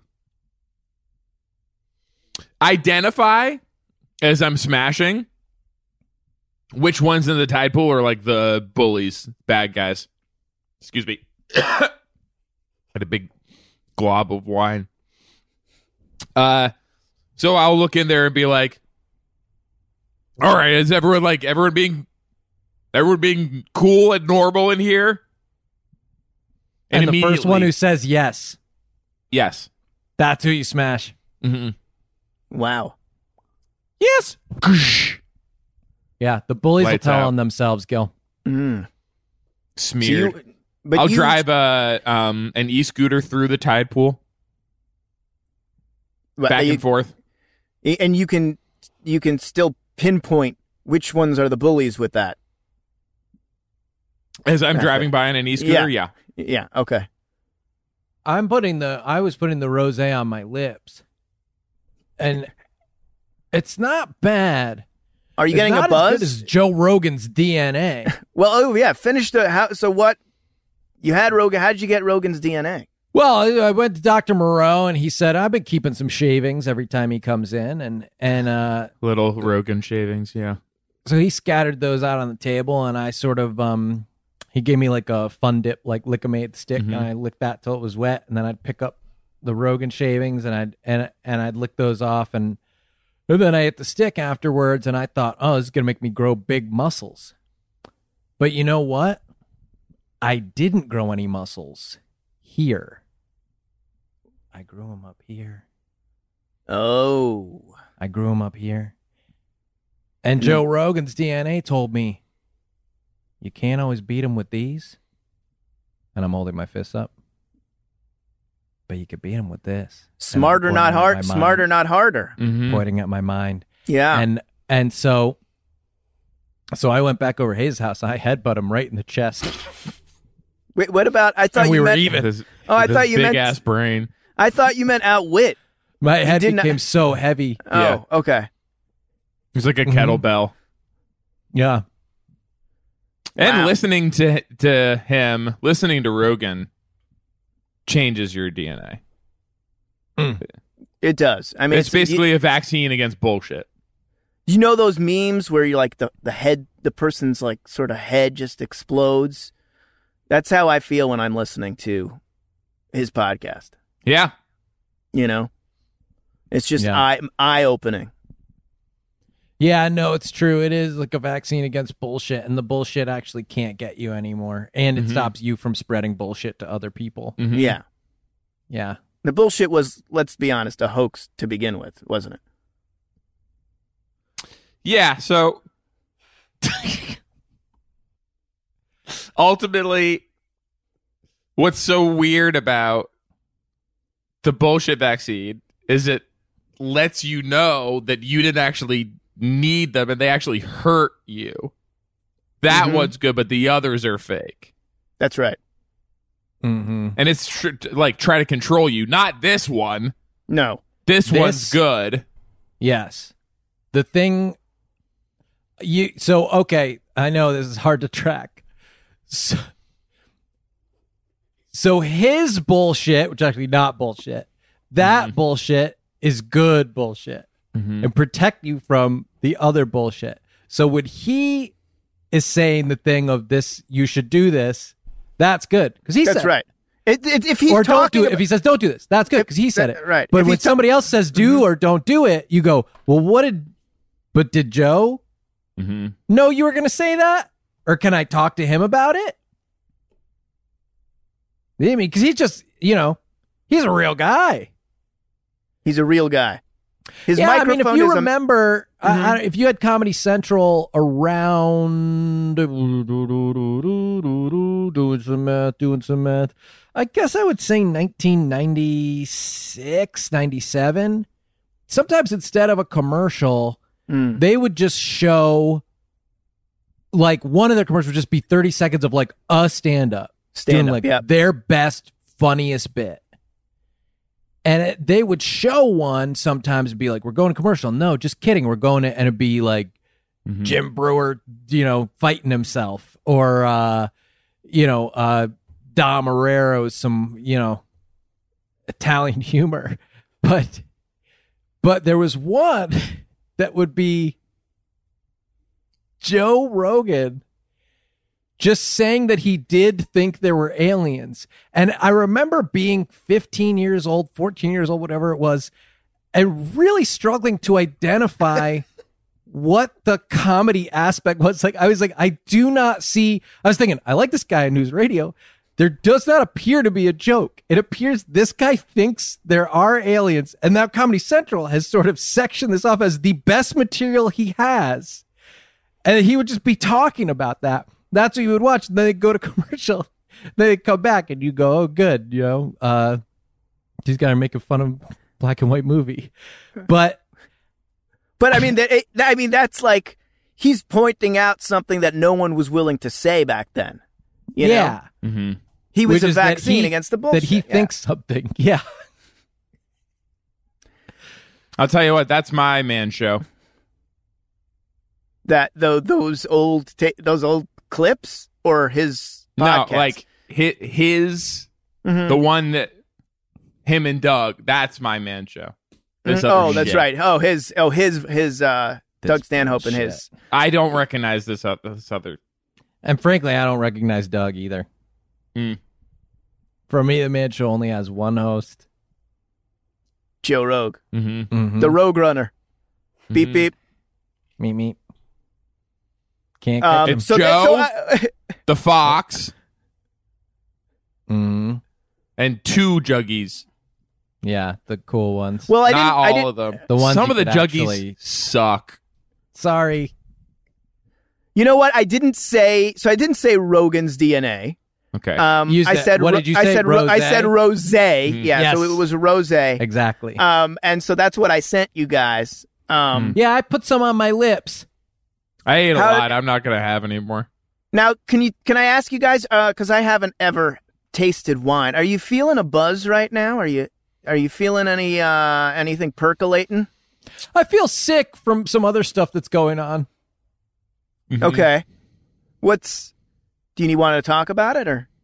identify as I'm smashing which ones in the tide pool are like the bullies, bad guys. Excuse me. Had a big glob of wine. So I'll look in there and be like, all right, is everyone being cool and normal in here? And the first one who says yes. Yes. That's who you smash. Mm-hmm. Wow. Yes. Yeah, the bullies Lights will tell out. on themselves, Gil. Smeared. I'll drive an e-scooter through the tide pool. Back and forth. And you can still pinpoint which ones are the bullies with that. As I'm driving by on an e-scooter, yeah. Yeah, okay. I was putting the rosé on my lips. And it's not bad. Are you getting not a buzz? As good as Joe Rogan's DNA. Well, finish so what? You had Rogan. How did you get Rogan's DNA? Well, I went to Dr. Moreau, and he said, I've been keeping some shavings every time he comes in. And little Rogan shavings, yeah. So he scattered those out on the table, and I sort of, he gave me like a Fun Dip, like Lickamade stick, and I licked that till it was wet, and then I'd pick up the Rogan shavings, and I'd lick those off, and then I ate the stick afterwards, and I thought, oh, this is going to make me grow big muscles. But you know what? I didn't grow any muscles here. I grew them up here. Oh. I grew them up here. And Joe Rogan's DNA told me, you can't always beat him with these. And I'm holding my fists up. But you could beat him with this. Smarter, not hard. Smarter, not harder. Mm-hmm. Pointing at my mind. Yeah. And so I went back over Hayes' house. I headbutt him right in the chest. Wait, what about? I thought we you were meant. even. I thought you meant big ass brain. I thought you meant outwit. My head became so heavy. Oh, Yeah. Okay. It was like a kettlebell. Yeah. And Wow. listening to him, listening to Rogan, changes your DNA. It does. I mean, It's basically a vaccine against bullshit. You know those memes where you're like the person's like sort of head just explodes? That's how I feel when I'm listening to his podcast. Yeah. You know? It's just eye-opening. Yeah, no, it's true. It is like a vaccine against bullshit, and the bullshit actually can't get you anymore. And it stops you from spreading bullshit to other people. Mm-hmm. Yeah. Yeah. The bullshit was, let's be honest, a hoax to begin with, wasn't it? Yeah, so ultimately, what's so weird about the bullshit vaccine is it lets you know that you didn't actually need them and they actually hurt you. That one's good, but the others are fake. That's right. Mm-hmm. And it's try to control you. Not this one. No. This one's good. Yes. The thing... okay, I know this is hard to track. So his bullshit, which is actually not bullshit, that bullshit is good bullshit and protect you from the other bullshit. So when he is saying the thing of this, you should do this, that's good because he said That's right. If he's or don't talking do it. If he says don't do this, that's good because he said it. Right. But If when he's somebody else says do or don't do it, you go, well, did Joe? No, you were going to say that? Or can I talk to him about it? I mean, because he's just, he's a real guy. He's a real guy. His Yeah, I microphone mean, if you is remember, if you had Comedy Central around doing some math, I guess I would say 1996, 97. Sometimes instead of a commercial, they would just show, like, one of their commercials would just be 30 seconds of, like, a stand-up. Doing, like, their best, funniest bit. And they would show one sometimes and be like, we're going to commercial. No, just kidding. We're going to, and it'd be like Jim Brewer, fighting himself. Or, Dom Herrero's some, Italian humor. But there was one that would be Joe Rogan just saying that he did think there were aliens. And I remember being 15 years old, 14 years old, whatever it was, and really struggling to identify what the comedy aspect was. I was thinking, I like this guy on news radio. there does not appear to be a joke. It appears this guy thinks there are aliens, and now Comedy Central has sort of sectioned this off as the best material he has. And he would just be talking about that. That's what you would watch. And then they'd go to commercial. Then they'd come back and you go, oh, good. You know, these guys are making fun of black and white movie. But I mean, that's like he's pointing out something that no one was willing to say back then. You know? Mm-hmm. He was a vaccine against the bullshit. That he thinks something. Yeah. I'll tell you what, that's my man show. That those old clips or his podcast? No, like his the one that him and Doug. That's my man show. This other that's shit. right. His Doug Stanhope and his. I don't recognize this other. And frankly, I don't recognize Doug either. For me, the man show only has one host, Joe Rogue, Mm-hmm. the Rogue Runner. Beep beep. Meep. Can't catch him. It's Joe, the Fox, and two Juggies. Yeah, the cool ones. Well, Not all of them. The ones Some you of the could Juggies actually- suck. Sorry. You know what? I didn't say Rogan's DNA. Okay. What did you say? I said rose. Yeah, Yes. so it was rose. Exactly. And so that's what I sent you guys. Yeah, I put some on my lips. I ate a lot. I'm not going to have any more. Now, can I ask you guys? Because I haven't ever tasted wine. Are you feeling a buzz right now? Are you feeling anything percolating? I feel sick from some other stuff that's going on. Mm-hmm. Okay. Do you want to talk about it or?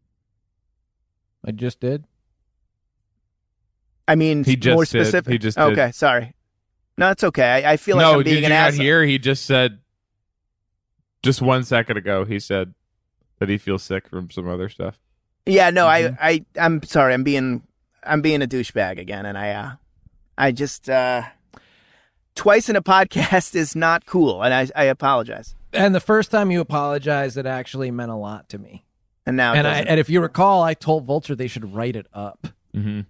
I just did. I mean, He just more did. specific. He just did. Okay, sorry. No, it's okay. I feel like No, I'm being did you an not asshole. hear? He just said, just 1 second ago, he said that he feels sick from some other stuff. Yeah, no, I'm sorry. I'm being a douchebag again, and I just twice in a podcast is not cool, and I apologize. And the first time you apologized, it actually meant a lot to me. And now, And if you recall, I told Vulture they should write it up. Mm-hmm.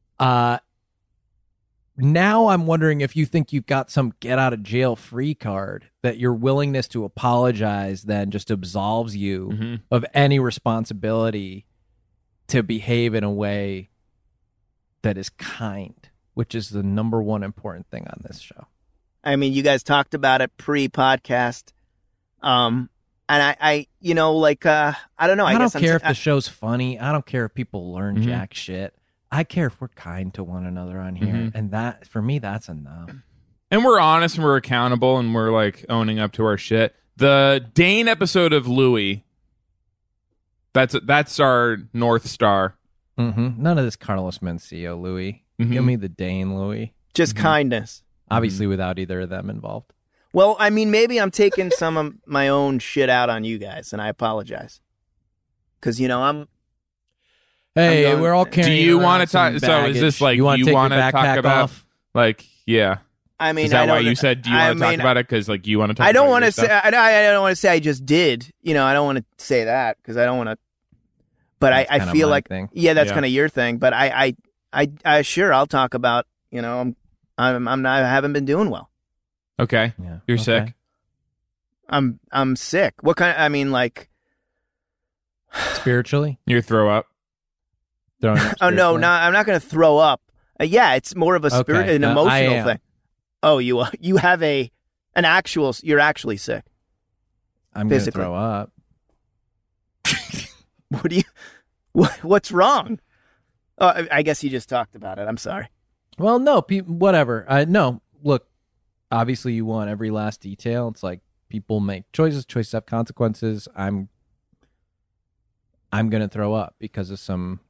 Now I'm wondering if you think you've got some get out of jail free card, that your willingness to apologize then just absolves you of any responsibility to behave in a way that is kind, which is the number one important thing on this show. I mean, you guys talked about it pre-podcast, and I you know, like I don't know. I guess don't care if the show's funny. I don't care if people learn jack shit. I care if we're kind to one another on here, and that for me, that's enough. And we're honest and we're accountable and we're like owning up to our shit. The Dane episode of Louis, that's our North Star. None of this Carlos Mencia, Louis. Give me the Dane, Louis. Just kindness. Obviously, without either of them involved. Well, I mean, maybe I'm taking some of my own shit out on you guys, and I apologize. Because, you know, Hey, we're all Do carrying you want to talk? So is this like you want to talk backpack about? off? Like, yeah. I mean, Is that I why don't, you said? Do you want to talk about it? Because like you want to talk. I don't about want your to say. stuff? I don't want to say I just did. You know, I don't want to say that because I don't want to. But That's I kinda feel my like thing. yeah, that's Yeah. kind of your thing. But I sure I'll talk about. You know, I'm not. I haven't been doing well. Okay, Yeah, you're okay. sick. I'm sick. What kind? I mean, like. Spiritually? You throw up. Throwing up Oh no, spiritually? I'm not going to throw up. Yeah, it's more of a spirit, Okay. an No, I emotional am. thing. Oh, you have an actual. You're actually sick. I'm going to physically. throw up. What do you? What's wrong? Oh, I guess you just talked about it. I'm sorry. Well, no, whatever. No, look, obviously you want every last detail. It's like people make choices have consequences. I'm going to throw up because of some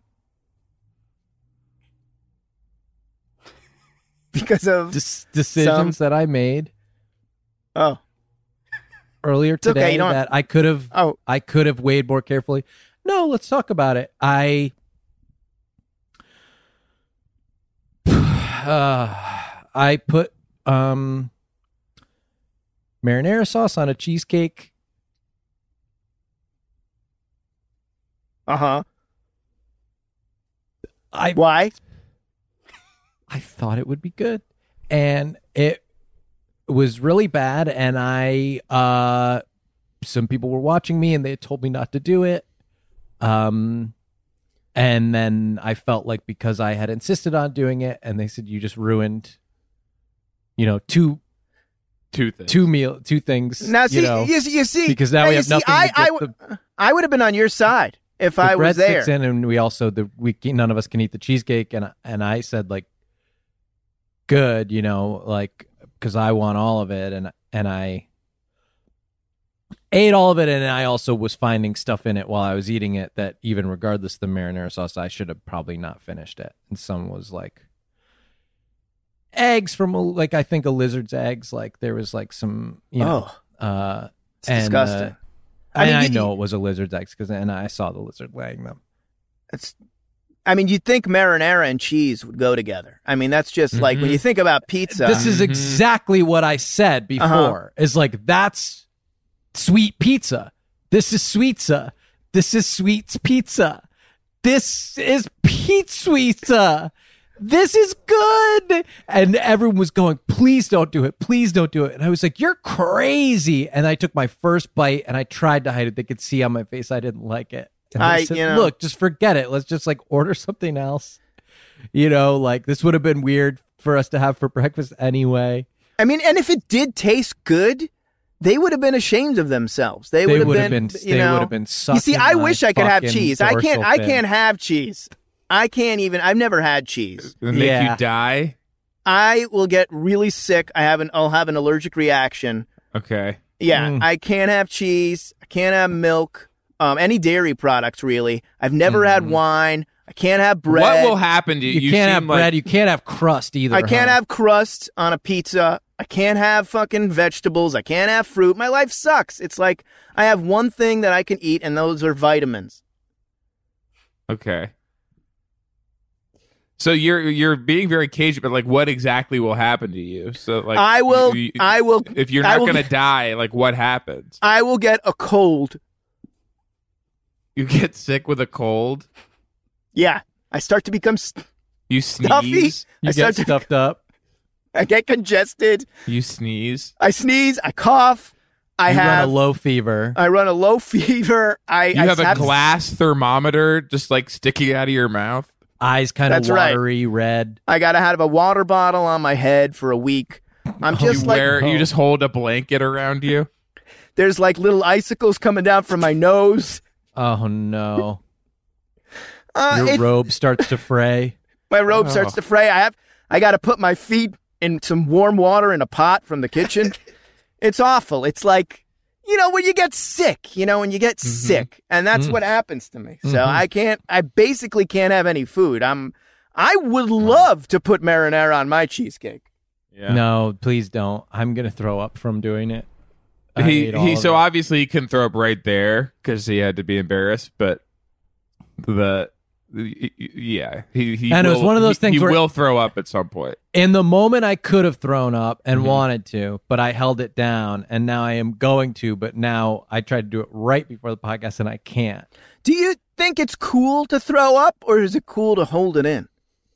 Because of decisions that I made earlier It's okay, today you don't that I could have weighed more carefully. No, let's talk about it. I put marinara sauce on a cheesecake. Uh-huh. I Why? I thought it would be good, and it was really bad. And some people were watching me, and they told me not to do it. And then I felt like because I had insisted on doing it, and they said you just ruined, two things. Now, see, you see, because now we have nothing. I would have been on your side if I was there. In, and we also none of us can eat the cheesecake, and I said like, good, because I want all of it, and I ate all of it, and I also was finding stuff in it while I was eating it that even regardless of the marinara sauce, I should have probably not finished it. And some was like eggs from I think a lizard's eggs. Like there was like some, it's disgusting. I know it was a lizard's eggs and I saw the lizard laying them. You'd think marinara and cheese would go together. I mean, that's just like when you think about pizza. This is exactly what I said before. Is like that's sweet pizza. This is sweetza. This is sweets pizza. This is pizza. This is good. And everyone was going, please don't do it. Please don't do it. And I was like, you're crazy. And I took my first bite and I tried to hide it. They could see on my face I didn't like it. And I said, look, just forget it. Let's just order something else. This would have been weird for us to have for breakfast anyway. I mean, and if it did taste good, they would have been ashamed of themselves. They would have been sucking. You see, I wish I could have cheese. I can't have cheese. I can't even. I've never had cheese. It'll make you die. I will get really sick. I'll have an allergic reaction. Okay. Yeah, I can't have cheese. I can't have milk. Any dairy products, really. I've never had wine. I can't have bread. What will happen to you? You can't have bread. You can't have crust either. I can't have crust on a pizza. I can't have fucking vegetables. I can't have fruit. My life sucks. It's like I have one thing that I can eat, and those are vitamins. Okay. So you're being very cagey, but what exactly will happen to you? So I will. If you're not going to die, what happens? I will get a cold. You get sick with a cold? Yeah. I start to become you sneeze. You get stuffed up. I get congested. You sneeze. I sneeze. I cough. You run a low fever. I run a low fever. You have a glass thermometer just sticking out of your mouth. Eyes kind of watery, red. I got to have a water bottle on my head for a week. I'm just you just hold a blanket around you. There's little icicles coming down from my nose. Oh no. Your robe starts to fray. My robe starts to fray. I got to put my feet in some warm water in a pot from the kitchen. It's awful. It's when you get sick, when you get sick, and that's what happens to me. So I basically can't have any food. I would love to put marinara on my cheesecake. Yeah. No, please don't. I'm going to throw up from doing it. Obviously he couldn't throw up right there because he had to be embarrassed, but he and it was one of those things where he will throw up at some point. In the moment I could have thrown up and wanted to, but I held it down, and now I am going to, but now I tried to do it right before the podcast and I can't. Do you think it's cool to throw up, or is it cool to hold it in?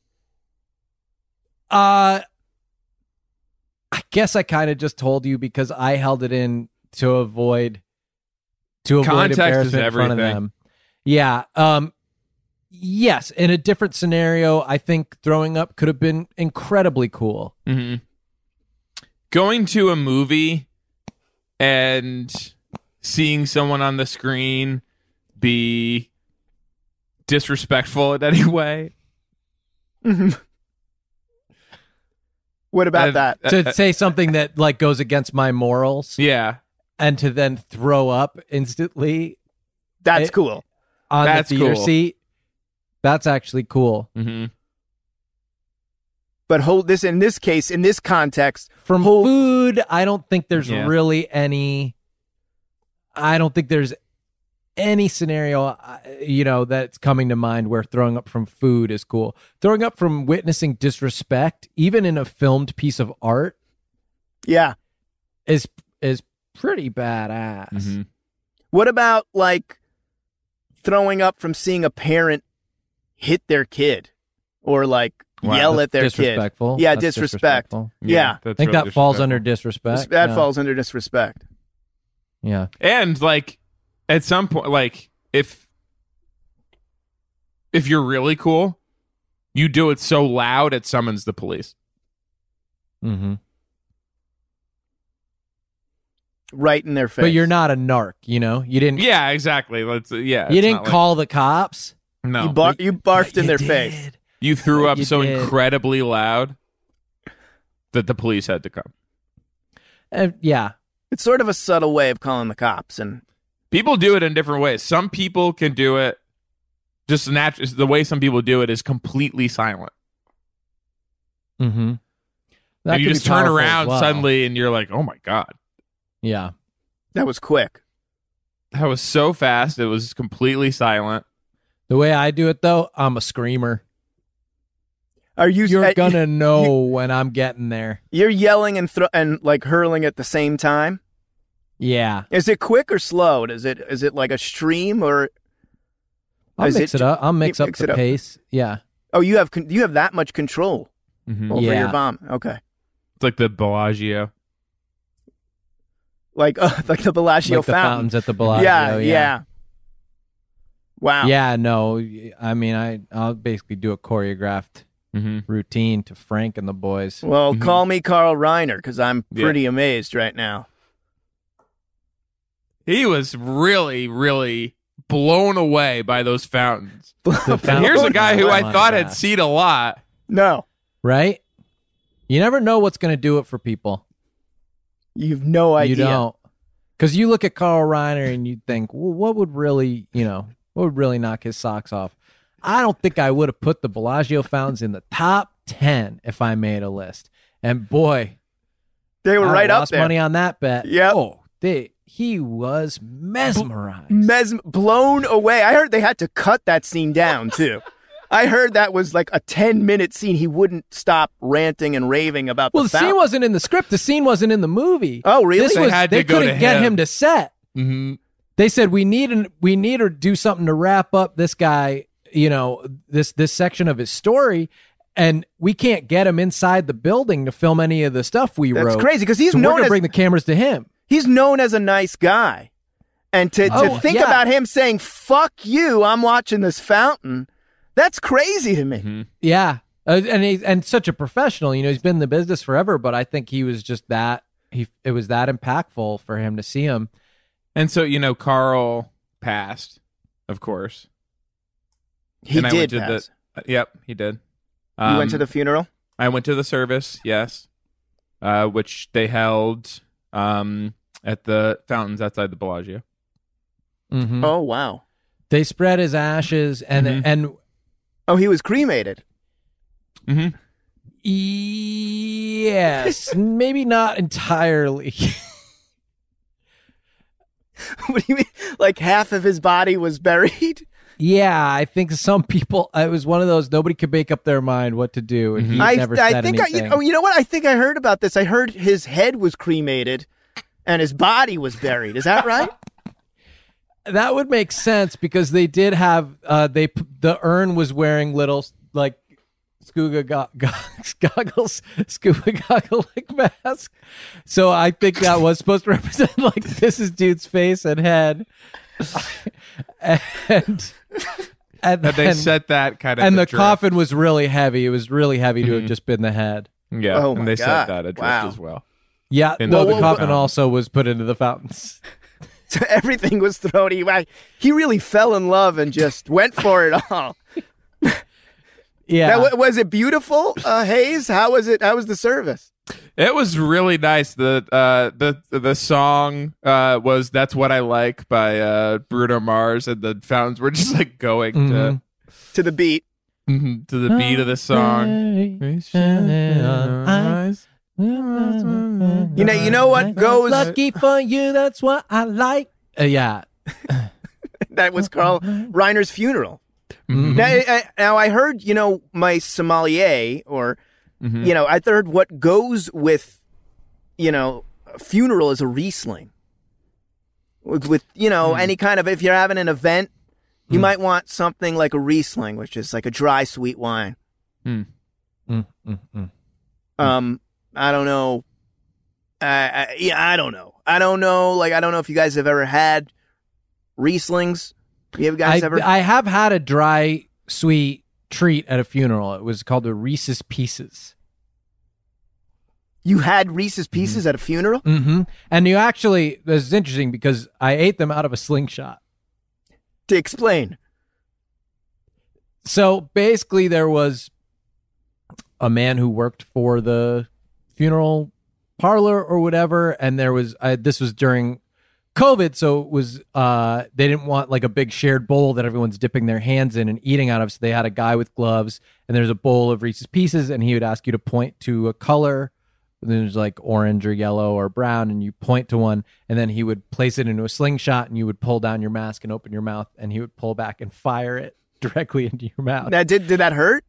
I guess I kind of just told you because I held it in to avoid context embarrassment in front of them. Yeah. Yes, in a different scenario, I think throwing up could have been incredibly cool. Mm-hmm. Going to a movie and seeing someone on the screen be disrespectful in any way. Mm-hmm. What about that? To say something that goes against my morals. Yeah. And to then throw up instantly. That's cool. On the theater seat. That's actually cool. Mm-hmm. But in this case, in this context, from food, I don't think there's really any. I don't think there's any scenario, that's coming to mind where throwing up from food is cool. Throwing up from witnessing disrespect, even in a filmed piece of art, is pretty badass. Mm-hmm. What about throwing up from seeing a parent hit their kid or like yell at their kid. Disrespectful. Yeah, That's disrespect. disrespectful. Yeah. that's I think really that falls disrespectful. under disrespect. That Yeah. falls under disrespect. Yeah. And like at some point, like if you're really cool, you do it so loud it summons the police. Mm-hmm. Right in their face. But you're not a narc, you know? You didn't Yeah, exactly. Let's you it's didn't not like- call the cops. no. You barfed in You their did. face. You threw up You so did. incredibly loud that the police had to come. Yeah. It's sort of a subtle way of calling the cops. And People do it in different ways. Some people can do it just natural. The way some people do it is completely silent. Mm-hmm. And you just turn around suddenly and you're like, oh my God. Yeah. that was quick. That was so fast. It was completely silent. The way I do it, though, I'm a screamer. Are you? You're gonna know when I'm getting there. You're yelling and like hurling at the same time. Yeah. Is it quick or slow? Is it like a stream or? I'll is mix it up. I'll mix up mix the it up. pace. Yeah. Oh, you have that much control over Yeah. your vomit. Okay, It's like the Bellagio. like the Bellagio Like the fountain. fountains at the Bellagio. Yeah. Wow. Yeah, no. I mean, I'll basically do a choreographed routine to Frank and the boys. Well, call me Carl Reiner because I'm Yeah. pretty amazed right now. He was really, really blown away by those fountains. The And here's a guy who I fountains. thought had seen a lot. No, Right? You never know what's going to do it for people. you've no idea. You don't. Because you look at Carl Reiner and you think, well, what would really knock his socks off? I don't think I would have put the Bellagio fountains in the top 10 if I made a list. And boy, They were I right up lost there. money on that bet. Yep. Oh, he was mesmerized. Blown away. I heard they had to cut that scene down too. I heard that was like a 10-minute scene. He wouldn't stop ranting and raving about Well, the the scene fountain. wasn't in the script. The scene wasn't in the movie. Oh, really? This They was, had to they go to couldn't get him. him to set. Mm-hmm. They said we need to do something to wrap up this guy, this section of his story, and we can't get him inside the building to film any of the stuff we wrote. That's crazy because he's So we're known gonna as bring the cameras to him. he's known as a nice guy, and to think yeah. about him saying "fuck you," I'm watching this fountain. That's crazy to me. Mm-hmm. Yeah, and such a professional. He's been in the business forever, but I think he was just that. It was that impactful for him to see him. And so, Carl passed, of course. He And I went did to pass. Yep, he did. You went to the funeral? I went to the service, yes, which they held at the fountains outside the Bellagio. Mm-hmm. Oh, wow. They spread his ashes, and Oh, he was cremated. Mm-hmm. yes, maybe not entirely. What do you mean? Like half of his body was buried? Yeah, I think some people. It was one of those nobody could make up their mind what to do, and he never said anything. you know what? I think I heard about this. I heard his head was cremated, and his body was buried. Is that right? That would make sense because they did have the urn was wearing little like scuba goggles, scuba goggle like mask. So I think that was supposed to represent like this is dude's face and head, and They set that kind of and the adrift. coffin was really heavy. It was really heavy to have just been the head. Yeah, Oh and my they God. set that adrift Wow. as well. Yeah, In no, the the coffin fountain. also was put into the fountains. So everything was thrown. He really fell in love and just went for it all. Yeah, Now, was it beautiful, Hayes? How was it? How was the service? It was really nice. The song was "That's What I Like" by Bruno Mars, and the fountains were just like going To the beat. to the beat of the song. You know what goes? Lucky for you, that's what I like. Yeah. That was Carl Reiner's funeral. Mm-hmm. Now I heard, my sommelier, or, I heard what goes with, a funeral is a Riesling. With any kind of, if you're having an event, You might want something like a Riesling, which is like a dry, sweet wine. I don't know. I don't know. I don't know. Like, I don't know if you guys have ever had Rieslings. You guys ever? I have had a dry, sweet treat at a funeral. It was called the Reese's Pieces. You had Reese's Pieces at a funeral? Mm-hmm. And you actually, this is interesting because I ate them out of a slingshot. To explain. So basically there was a man who worked for the funeral parlor or whatever, and there was, this was during COVID, so it was, they didn't want like a big shared bowl that everyone's dipping their hands in and eating out of, so they had a guy with gloves, and there's a bowl of Reese's Pieces, and he would ask you to point to a color. There's like orange or yellow or brown, and you point to one, and then he would place it into a slingshot, and you would pull down your mask and open your mouth, and he would pull back and fire it directly into your mouth. Now, did that hurt?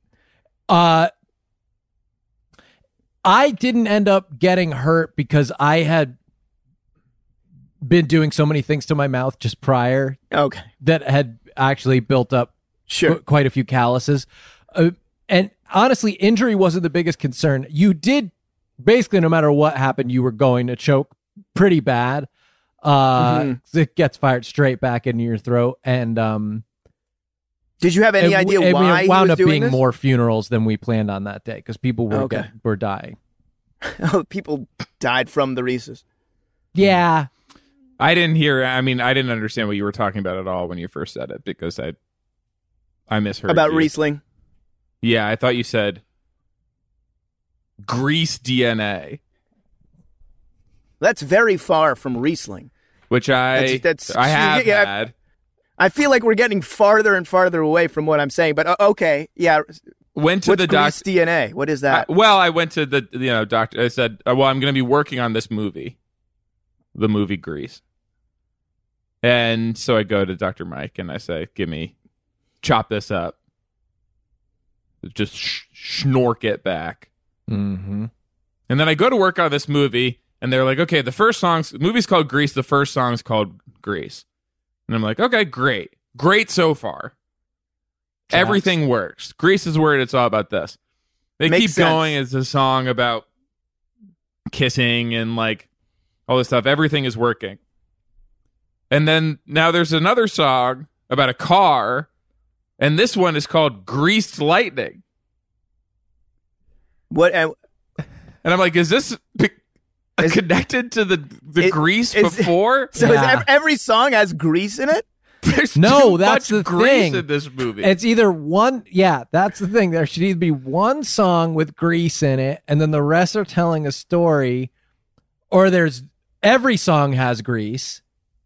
I didn't end up getting hurt because I had been doing so many things to my mouth just prior. Okay. That had actually built up quite a few calluses. And honestly, injury wasn't the biggest concern. You did, basically, no matter what happened, you were going to choke pretty bad. It gets fired straight back into your throat. And did you have any idea why it wound he was up doing being this? more funerals than we planned on that day because people were dying. People died from the Reese's. Yeah. I didn't understand what you were talking about at all when you first said it because I misheard about you. Riesling. Yeah, I thought you said Grease DNA. That's very far from Riesling. Which I have had. I feel like we're getting farther and farther away from what I'm saying, but okay, yeah. Went to What's the Grease DNA? What is that? I went to the doctor. I said, well, I'm going to be working on this movie, the movie Grease. And so I go to Dr. Mike and I say, chop this up. Just schnork it back. Mm-hmm. And then I go to work on this movie and they're like, okay, the movie's called Grease. The first song's called Grease. And I'm like, okay, great. Great so far. Tracks. Everything works. Grease is word. It's all about this. They Makes keep sense. going. It's a song about kissing and like all this stuff. Everything is working. And then now there's another song about a car. And this one is called Greased Lightning. What? And I'm like, is this connected to the Grease before? So is every song has grease in it? There's no, too that's much the grease thing. in this movie. It's either one. Yeah, that's the thing. There should either be one song with grease in it, and then the rest are telling a story, or there's every song has grease,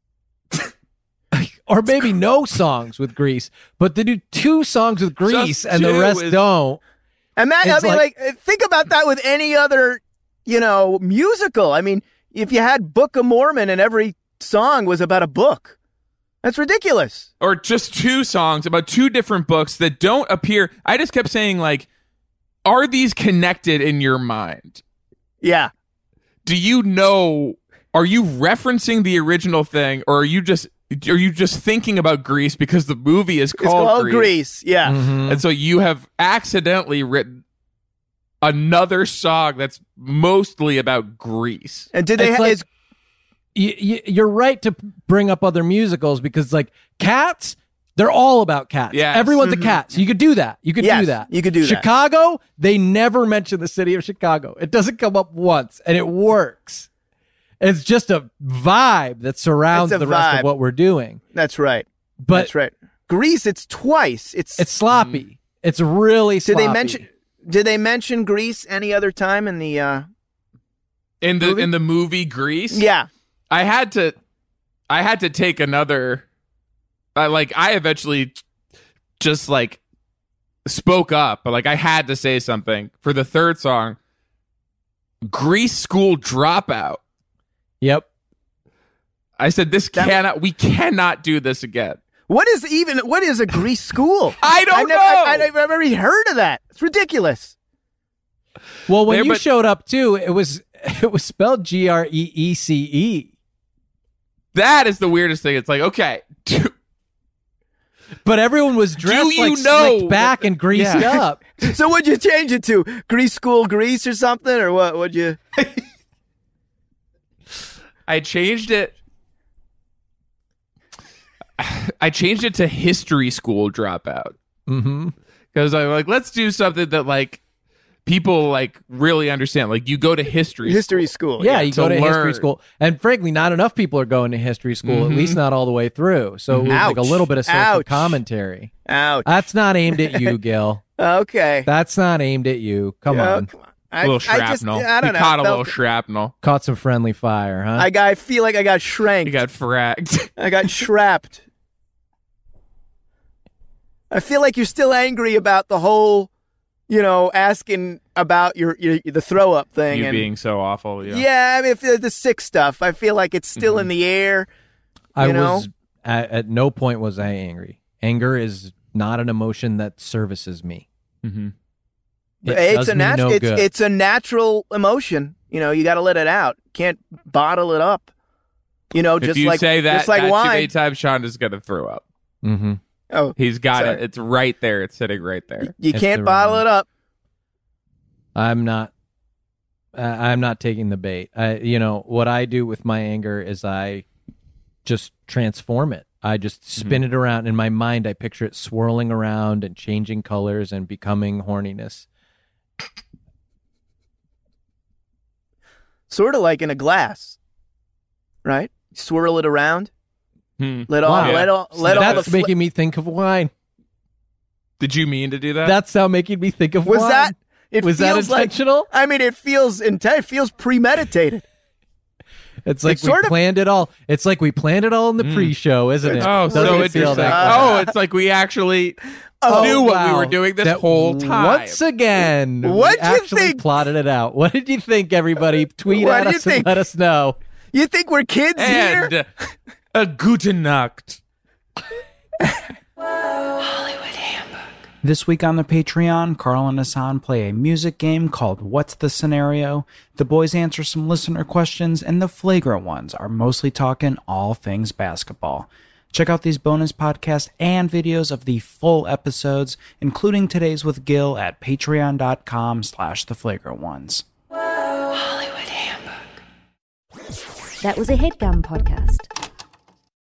or maybe no songs with grease, but they do 2 songs with grease and the rest don't. And Matt, think about that with any other, musical. I mean, if you had Book of Mormon and every song was about a book, that's ridiculous. Or just 2 songs about 2 different books that don't appear. I just kept saying, like, are these connected in your mind? Yeah. Do you know? Are you referencing the original thing, or are you just thinking about Grease because the movie is called Grease? Yeah. Mm-hmm. And so you have accidentally written another song that's mostly about Grease. And did they? You're right to bring up other musicals because, like, Cats, they're all about cats. Yes. Everyone's a cat. So you could do that. You could do that. You could do that. Chicago, they never mention the city of Chicago. It doesn't come up once, and it works. It's just a vibe that surrounds the rest of what we're doing. That's right. But that's right. Grease, it's twice. It's sloppy. It's really sloppy. Did they mention Grease any other time in the in the movie Grease? Yeah. I had to take another. I eventually just like spoke up, but like I had to say something for the third song. Grease School Dropout. Yep. I said we cannot do this again. What is a Grease school? I don't know. I've never even heard of that. It's ridiculous. Well, when you showed up too, it was spelled Greece. That is the weirdest thing. It's like, okay, But everyone was dressed you like know slicked back and greased up. So what'd you change it to? Grease School Grease or something? Or what? What'd you... I changed it. I changed it to History School Dropout. Mm-hmm. Because I'm like, let's do something that like people like really understand. Like you go to history school. Yeah, you go to learn. history school. And frankly, not enough people are going to history school, at least not all the way through. So like a little bit of social commentary. Ouch. That's not aimed at you, Gil. Okay. That's not aimed at you. Come on. I, A little shrapnel. I don't he know. caught a little shrapnel. Caught some friendly fire, huh? I feel like I got shranked. He got fragged. I got shrapped. I feel like you're still angry about the whole, asking about the throw up thing. You being so awful. Yeah, I mean, the sick stuff. I feel like it's still in the air. Was at no point was I angry. Anger is not an emotion that services me. Mm-hmm. It's a natural emotion. You got to let it out. Can't bottle it up. If just you like say that, just like too wine. many times, Sean is going to throw up. Mm-hmm. Oh, he's got sorry. it. It's right there. It's sitting right there. You can't bottle it up. I'm not taking the bait. What I do with my anger is I just transform it. I just spin it around in my mind. I picture it swirling around and changing colors and becoming horniness. Sort of like in a glass, right? Swirl it around. That's making me think of wine. Did you mean to do that? That's how making me think of wine. Was that intentional? It feels premeditated. It's like we planned it all. It's like we planned it all in the pre-show, isn't it? Oh, so interesting. It's like we actually knew what we were doing this whole time. Once again, we actually plotted it out. What did you think, everybody? Tweet at us and let us know. You think we're kids and here? A gute Nacht. This week on the Patreon, Carl and Hassan play a music game called What's the Scenario? The boys answer some listener questions, and the flagrant ones are mostly talking all things basketball. Check out these bonus podcasts and videos of the full episodes, including today's with Gil at patreon.com/theflagrantones. That was a HeadGum podcast.